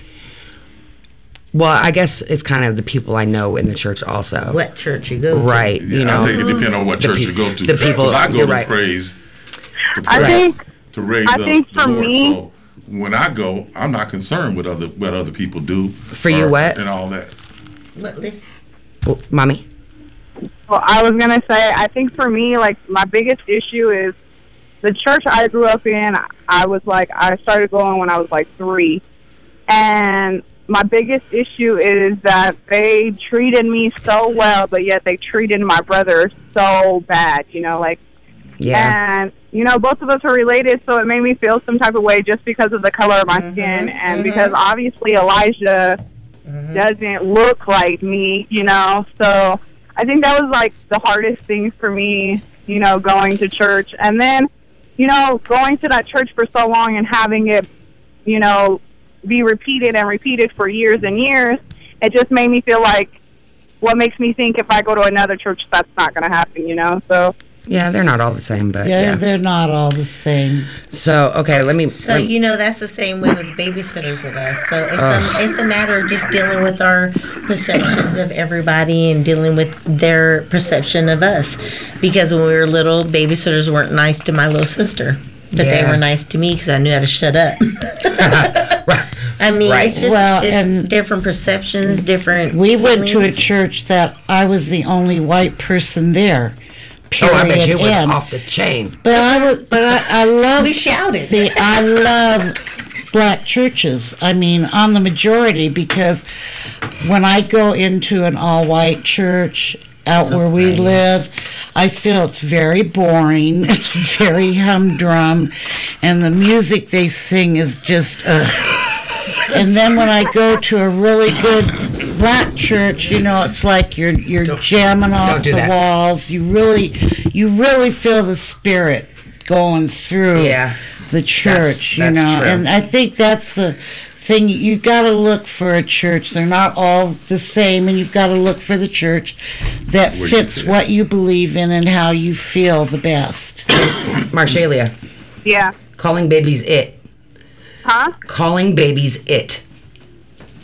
well, I guess it's kind of the people I know in the church also. What church you go to. Right, Yeah, you know. I think it depends on what the church pe- you go to. The people, Because I go you're to right. praise, to I praise, think- to raise I up think the for Lord. me- So when I go, I'm not concerned with other what other people do. For you, what? And all that. But listen. Well, mommy? Well, I was going to say, I think for me, like, my biggest issue is the church I grew up in, I was like, I started going when I was like three. And my biggest issue is that they treated me so well, but yet they treated my brother so bad, you know, like, Yeah. and, you know, both of us are related, so it made me feel some type of way just because of the color of my Mhm, skin, and mhm. because obviously Elijah Mhm. doesn't look like me, you know, so I think that was, like, the hardest thing for me, you know, going to church. And then, you know, going to that church for so long and having it, you know, be repeated and repeated for years and years, it just made me feel like, what makes me think if I go to another church, that's not going to happen, you know, so... Yeah, they're not all the same, but They're, yeah. they're not all the same. So, okay, let me... So, let- you know, that's the same way with babysitters with us. So it's, Ugh. a, it's a matter of just dealing with our perceptions of everybody and dealing with their perception of us. Because when we were little, babysitters weren't nice to my little sister. But Yeah. they were nice to me because I knew how to shut up. I mean, Right. it's just Well, it's and- different perceptions, different We went to a feelings. church that I was the only white person there. oh, Period. I bet you it was end. off the chain. But I was, but I, I love. We shouted. See, I love black churches. I mean, on the majority, because when I go into an all-white church out So where we nice. live, I feel it's very boring. It's very humdrum, and the music they sing is just. Uh, and then when I go to a really good black church, you know, it's like you're you're jamming off do the that. walls. You really, you really feel the spirit going through Yeah. the church, you that's know. true. And I think that's the thing. You got to look for a church. They're not all the same, and you've got to look for the church that Where you fits fit. what you believe in and how you feel the best. Marshalia, Yeah. calling babies it. Huh? Calling babies it.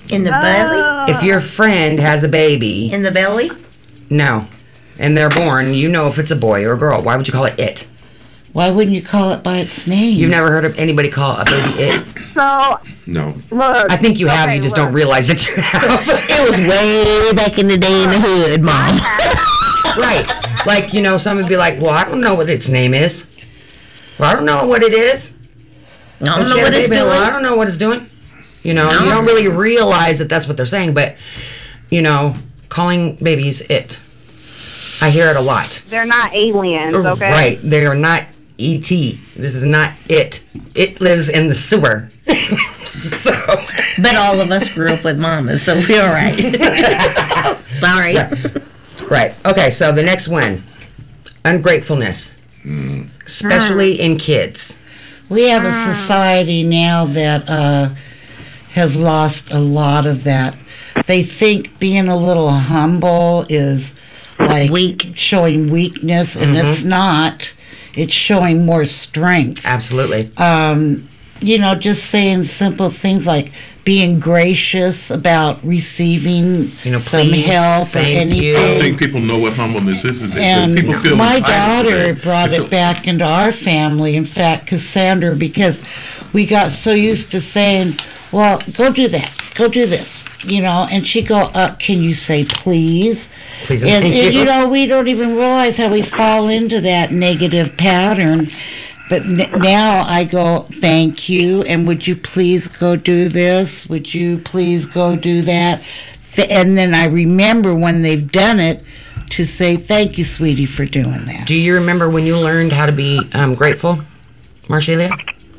In the belly? If your friend has a baby. In the belly? No. And they're born, you know if it's a boy or a girl. Why would you call it it? Why wouldn't you call it by its name? You've never heard of anybody call a baby it? So, No. look. I think you have, okay, you just look. don't realize that you have. It was way back in the day in the hood, Mom. Right. Like, you know, some would be like, well, I don't know what its name is. Well, I don't know what it is. I don't She know had what a it's baby, doing. well, I don't know what it's doing. You know, No. you don't really realize that that's what they're saying, but, you know, calling babies it. I hear it a lot. They're not aliens, okay? Right. They are not E T. This is not it. It lives in the sewer. So. But all of us grew up with mamas, so we're all right. Sorry. Right. Right. Okay, so the next one. Ungratefulness. Mm. Especially in kids. We have a society now that uh, has lost a lot of that. They think being a little humble is like Weak. showing weakness, and Mhm. it's not. It's showing more strength. Absolutely. Um, you know, just saying simple things like being gracious about receiving You know, some please, help or thank anything. you. I think people know what humbleness is. And And people feel my entitled to daughter that. brought They feel- it back into our family. In fact, Cassandra, because we got so used to saying, well, go do that, go do this, you know, and she'd go, uh, can you say please? Please and And, thank and, you. you know, we don't even realize how we fall into that negative pattern. But n- now I go, thank you, and would you please go do this? Would you please go do that? Th- and then I remember when they've done it to say, thank you, sweetie, for doing that. Do you remember when you learned how to be um, grateful, Marshalia?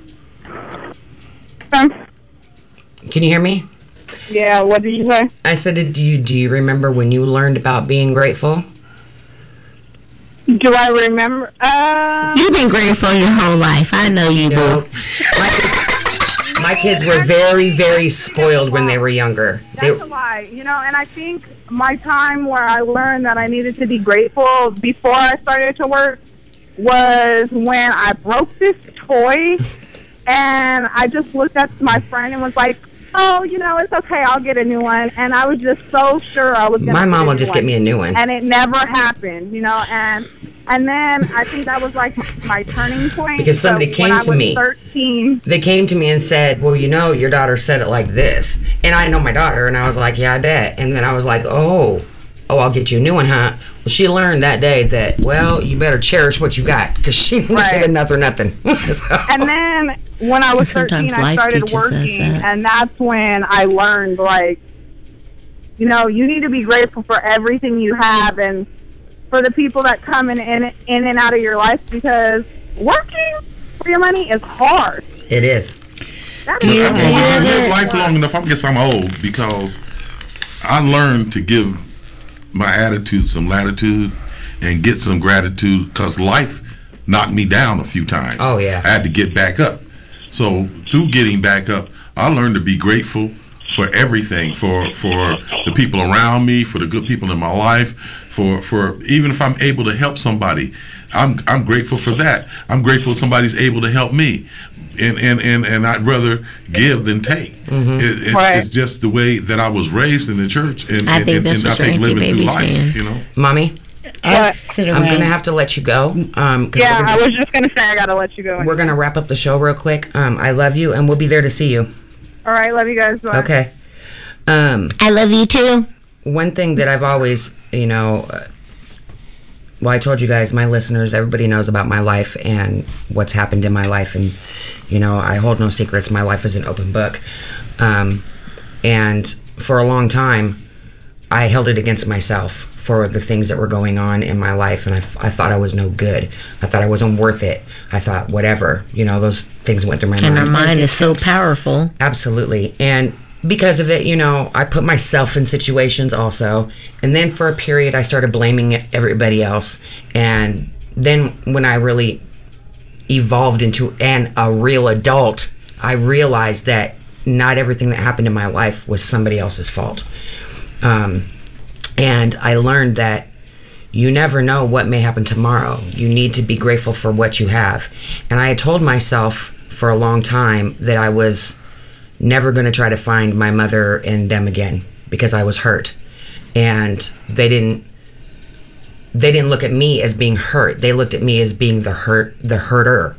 Um, Can you hear me? yeah, what did you say? I said, did you, do you remember when you learned about being grateful? Do I remember? Uh, You've been grateful your whole life. I know you, No. boo. My kids, my kids were very, very spoiled when they were younger. They, That's a lie, you know, and I think my time where I learned that I needed to be grateful before I started to work was when I broke this toy, and I just looked at my friend and was like, oh, you know, it's okay, I'll get a new one. And I was just so sure I was going to My mom get a will new just one. get me a new one. And it never happened, you know, and and then I think that was like my turning point. Because somebody So came when I to was me. thirteen. They came to me and said, well, you know, your daughter said it like this. And I know my daughter, and I was like, yeah, I bet. And then I was like, oh, oh, I'll get you a new one, huh? Well, she learned that day that, well, you better cherish what you got, because she didn't Right. get another nothing. So- And then when I was Sometimes thirteen, I life started teaches us working, that. and that's when I learned, like, you know, you need to be grateful for everything you have and for the people that come in, in, in and out of your life, because working for your money is hard. It is. That Look, is I'm gonna hard. live life long enough. I guess I'm old because I learned to give my attitude some latitude and get some gratitude because life knocked me down a few times. Oh, yeah. I had to get back up. So through getting back up, I learned to be grateful for everything, for for the people around me, for the good people in my life, for for even if I'm able to help somebody, I'm I'm grateful for that. I'm grateful somebody's able to help me, and and and, and I'd rather give than take. Mm-hmm. It, it's, Right. it's just the way that I was raised in the church, and, I and, think and, that's and I what your think auntie living through baby's life, saying. you know. Mommy, I What? sit I'm around. going to have to let you go. Um, 'cause Yeah, we're I gonna, was just going to say I got to let you go. we're going to wrap up the show real quick. Um, I love you, and we'll be there to see you. All right, love you guys. Bye. Okay. Um, I love you too. one thing that I've always, you know, uh, well, I told you guys, my listeners, everybody knows about my life and what's happened in my life. And, you know, I hold no secrets. My life is an open book. Um, and for a long time, I held it against myself for the things that were going on in my life. And I, I thought I was no good. I thought I wasn't worth it. I thought, whatever, you know, those things went through my And mind. our mind is so powerful. Absolutely. And because of it, you know, I put myself in situations also. And then for a period, I started blaming everybody else. And then when I really evolved into an, a real adult, I realized that not everything that happened in my life was somebody else's fault. Um, and I learned that you never know what may happen tomorrow. You need to be grateful for what you have. And I had told myself for a long time that I was never going to try to find my mother and them again because I was hurt. And they didn't they didn't look at me as being hurt. They looked at me as being the hurt the hurter.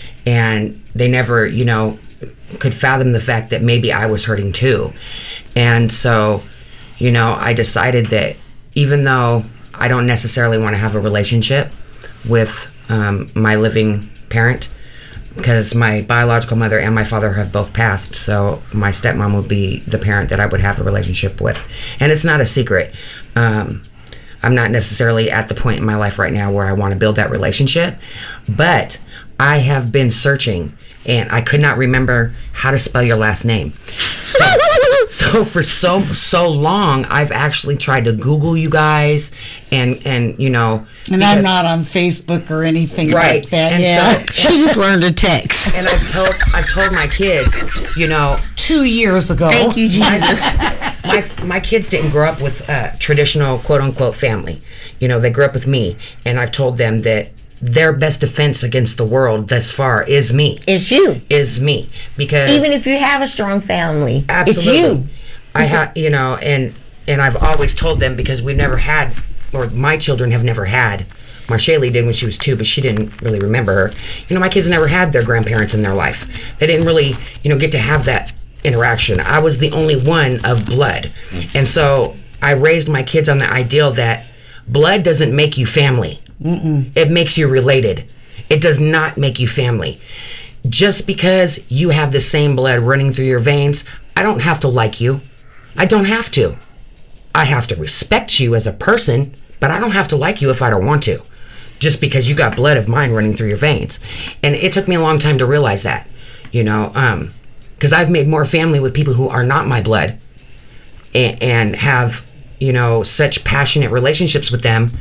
And they never, you know, could fathom the fact that maybe I was hurting too. And so, you know, I decided that even though I don't necessarily want to have a relationship with um, my living parent, because my biological mother and my father have both passed, so my stepmom would be the parent that I would have a relationship with. And it's not a secret. Um, I'm not necessarily at the point in my life right now where I want to build that relationship, but I have been searching, and I could not remember how to spell your last name. So, so for so so long, I've actually tried to Google you guys, and and you know, and because, I'm not on Facebook or anything right, like that. And yeah, so, she just learned to text. And I've told I've told my kids, you know, two years ago. Thank you, Jesus. My my kids didn't grow up with a traditional quote unquote family. You know, they grew up with me, and I've told them that their best defense against the world thus far is me. It's you. Is me. Because even if you have a strong family, absolutely, it's you. I have, you know, and and I've always told them, because we've never had, or my children have never had. Marshaylee did when she was two, but she didn't really remember her. You know, my kids never had their grandparents in their life. They didn't really, you know, get to have that interaction. I was the only one of blood, and so I raised my kids on the ideal that blood doesn't make you family. Mm-mm. It makes you related. It does not make you family. Just because you have the same blood running through your veins, I don't have to like you. I don't have to. I have to respect you as a person, but I don't have to like you if I don't want to. Just because you got blood of mine running through your veins. And it took me a long time to realize that, you know, um, because I've made more family with people who are not my blood, and, and have, you know, such passionate relationships with them.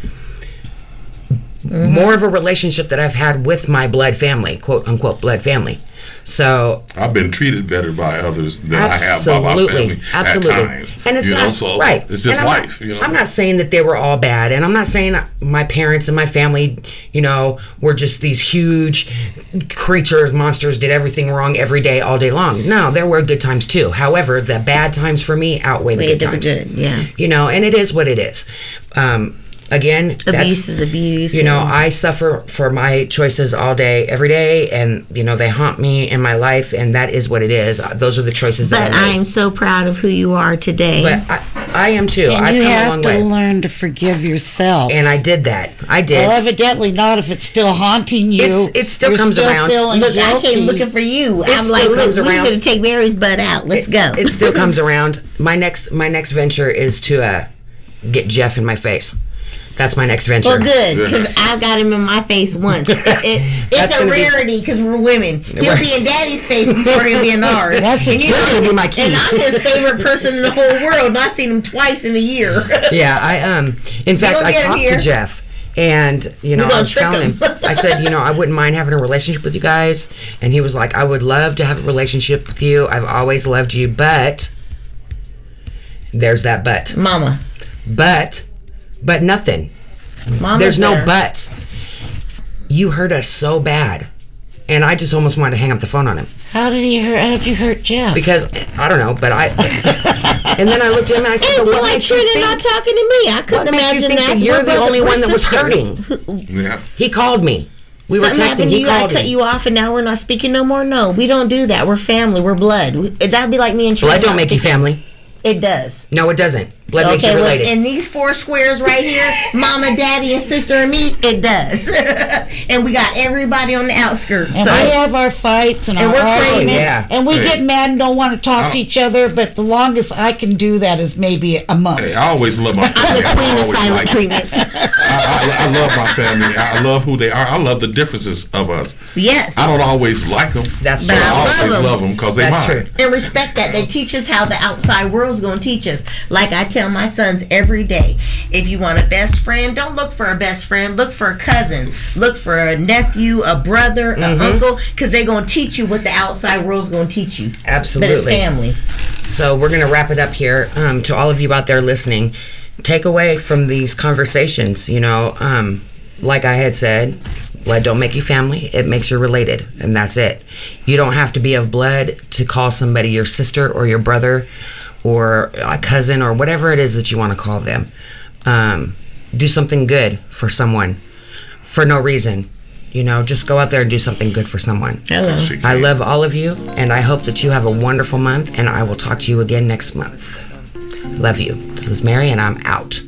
Mm-hmm. More of a relationship that I've had with my blood family, quote unquote blood family. So I've been treated better by others than I have by my family absolutely. at times. And it's you not know, so right. It's just I'm life. Not, you know, I'm not saying that they were all bad, and I'm not saying my parents and my family, you know, were just these huge creatures, monsters, did everything wrong every day, all day long. No, there were good times too. However, the bad times for me outweigh the Way good times. Good, yeah. You know, and it is what it is. Um, Again, abuse is abuse. You know, I suffer for my choices all day, every day, and you know they haunt me in my life, and that is what it is. Uh, those are the choices but that I make. I am so proud of who you are today. But I, I am too. And I've you come have a long to way. learn to forgive yourself. And I did that. I did. Well, evidently not if it's still haunting you. It's, it still You're comes still around. Look, guilty. I came looking for you. It I'm like, still look, comes we're around. going to take Mary's butt out. Let's it, go. It still comes around. My next, my next venture is to uh, get Jeff in my face. That's my next venture. Well, good, because I've got him in my face once. It, it, it's a rarity because we're women. He'll be in Daddy's face before he'll be in ours. That's and you going to be my key. And I'm his favorite person in the whole world. And I've seen him twice in a year. Yeah, I um. In fact, I talked to Jeff, and you know, I was telling him. him. I said, you know, I wouldn't mind having a relationship with you guys, and he was like, I would love to have a relationship with you. I've always loved you, but there's that but, Mama. But, but nothing. Mama's There's no there. buts. You hurt us so bad, and I just almost wanted to hang up the phone on him. How did he hurt? How did you hurt Jeff? Because I don't know, but I. And then I looked at him and I said, It'd be "What like makes you Trina think, not talking to me. I couldn't what makes you imagine think that. that you're We're the both- only we're one that was sisters. hurting?" Yeah. He called me. We were Something texting. happened to He you, I called cut me. you off, and now we're not speaking no more. No, we don't do that. We're family. We're blood. That'd be like me and Trina. Blood don't not make you speaking- family. It does. No, it doesn't. Blood makes Okay, you well, related. in these four squares right here, Mama, Daddy, and Sister, and me, it does. And we got everybody on the outskirts. And so we have our fights and, And our we're crazy. arguments, Yeah. and we Hey. get mad and don't want to talk I- to each other. But the longest I can do that is maybe a month. Hey, I always love my I'm family. the I queen of always silent like- treatment. I, I, I love my family. I love who they are. I love the differences of us. Yes. I don't always like them. That's but true. I I love always them. love them because they That's mine. true. And respect that. They teach us how the outside world's going to teach us. Like I tell my sons every day, if you want a best friend, don't look for a best friend. Look for a cousin. Look for a nephew, a brother, an Mm-hmm. uncle, because they're going to teach you what the outside world's going to teach you. Absolutely. But it's family. So we're going to wrap it up here. Um, to all of you out there listening, take away from these conversations, you know, um, like I had said, Blood don't make you family. It makes you related, and that's it. You don't have to be of blood to call somebody your sister or your brother or a cousin or whatever it is that you want to call them. Um, do something good for someone for no reason. You know, just go out there and do something good for someone. Hello. I love all of you, and I hope that you have a wonderful month, and I will talk to you again next month. Love you. This is Mary, and I'm out.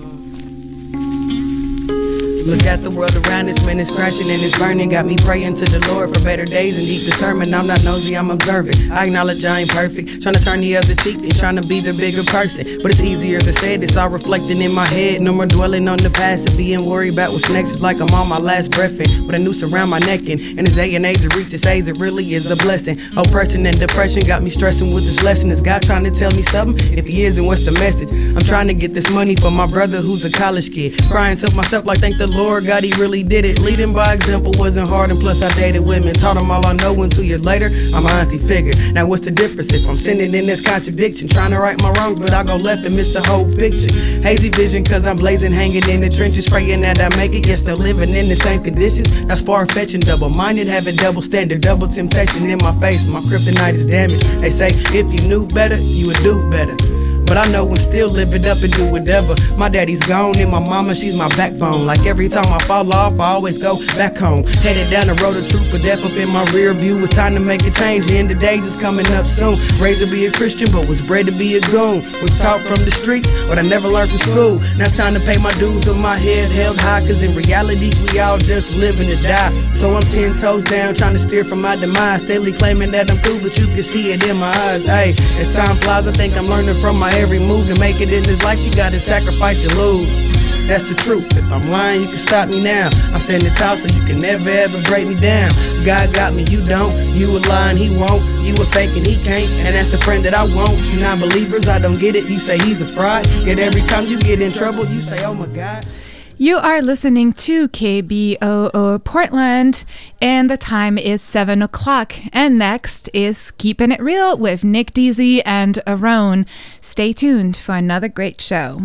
Look at the world around us, man, it's crashing and it's burning. Got me praying to the Lord for better days and deep discernment. I'm not nosy, I'm observant. I acknowledge I ain't perfect. Trying to turn the other cheek and trying to be the bigger person. But it's easier to say it, it's all reflecting in my head. No more dwelling on the past and being worried about what's next. It's like I'm on my last breath in, with a noose around my neck. And in this day and age, it reaches age, it really is a blessing. Oppression and depression got me stressing with this lesson. Is God trying to tell me something? If he is, then what's the message? I'm trying to get this money for my brother who's a college kid. Crying to myself like, thank the Lord God, he really did it. Leading by example wasn't hard, and plus I dated women. Taught them all I know, and two years later, I'm an auntie figure. Now what's the difference if I'm sinning in this contradiction? Trying to right my wrongs, but I go left and miss the whole picture. Hazy vision, cause I'm blazing, hanging in the trenches, praying that I make it, yet still living in the same conditions. That's far-fetched and double-minded, having double standard, double temptation in my face. My kryptonite is damaged. They say, if you knew better, you would do better. But I know and still live it up and do whatever. My daddy's gone and my mama, she's my backbone. Like every time I fall off, I always go back home. Headed down the road of truth or death up in my rear view. It's time to make a change, the end of days is coming up soon. Raised to be a Christian, but was bred to be a goon. Was taught from the streets, but I never learned from school. Now it's time to pay my dues with my head held high. Cause in reality, we all just living to die. So I'm ten toes down, trying to steer from my demise. Steadily claiming that I'm cool, but you can see it in my eyes. Hey, as time flies, I think I'm learning from my every move. To make it in this life, you gotta sacrifice and lose. That's the truth. If I'm lying, you can stop me now. I'm standing tall, so you can never ever break me down. God got me, you don't. You a lying, he won't. You a faking, he can't. And that's the friend that I want. You non-believers, I don't get it. You say he's a fraud. Yet every time you get in trouble, you say, oh my God. You are listening to K B O O Portland, and the time is seven o'clock. And next is Keeping It Real with Nick Deasy and Aaron. Stay tuned for another great show.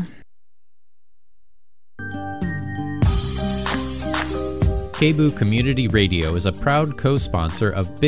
K B O O Community Radio is a proud co-sponsor of Big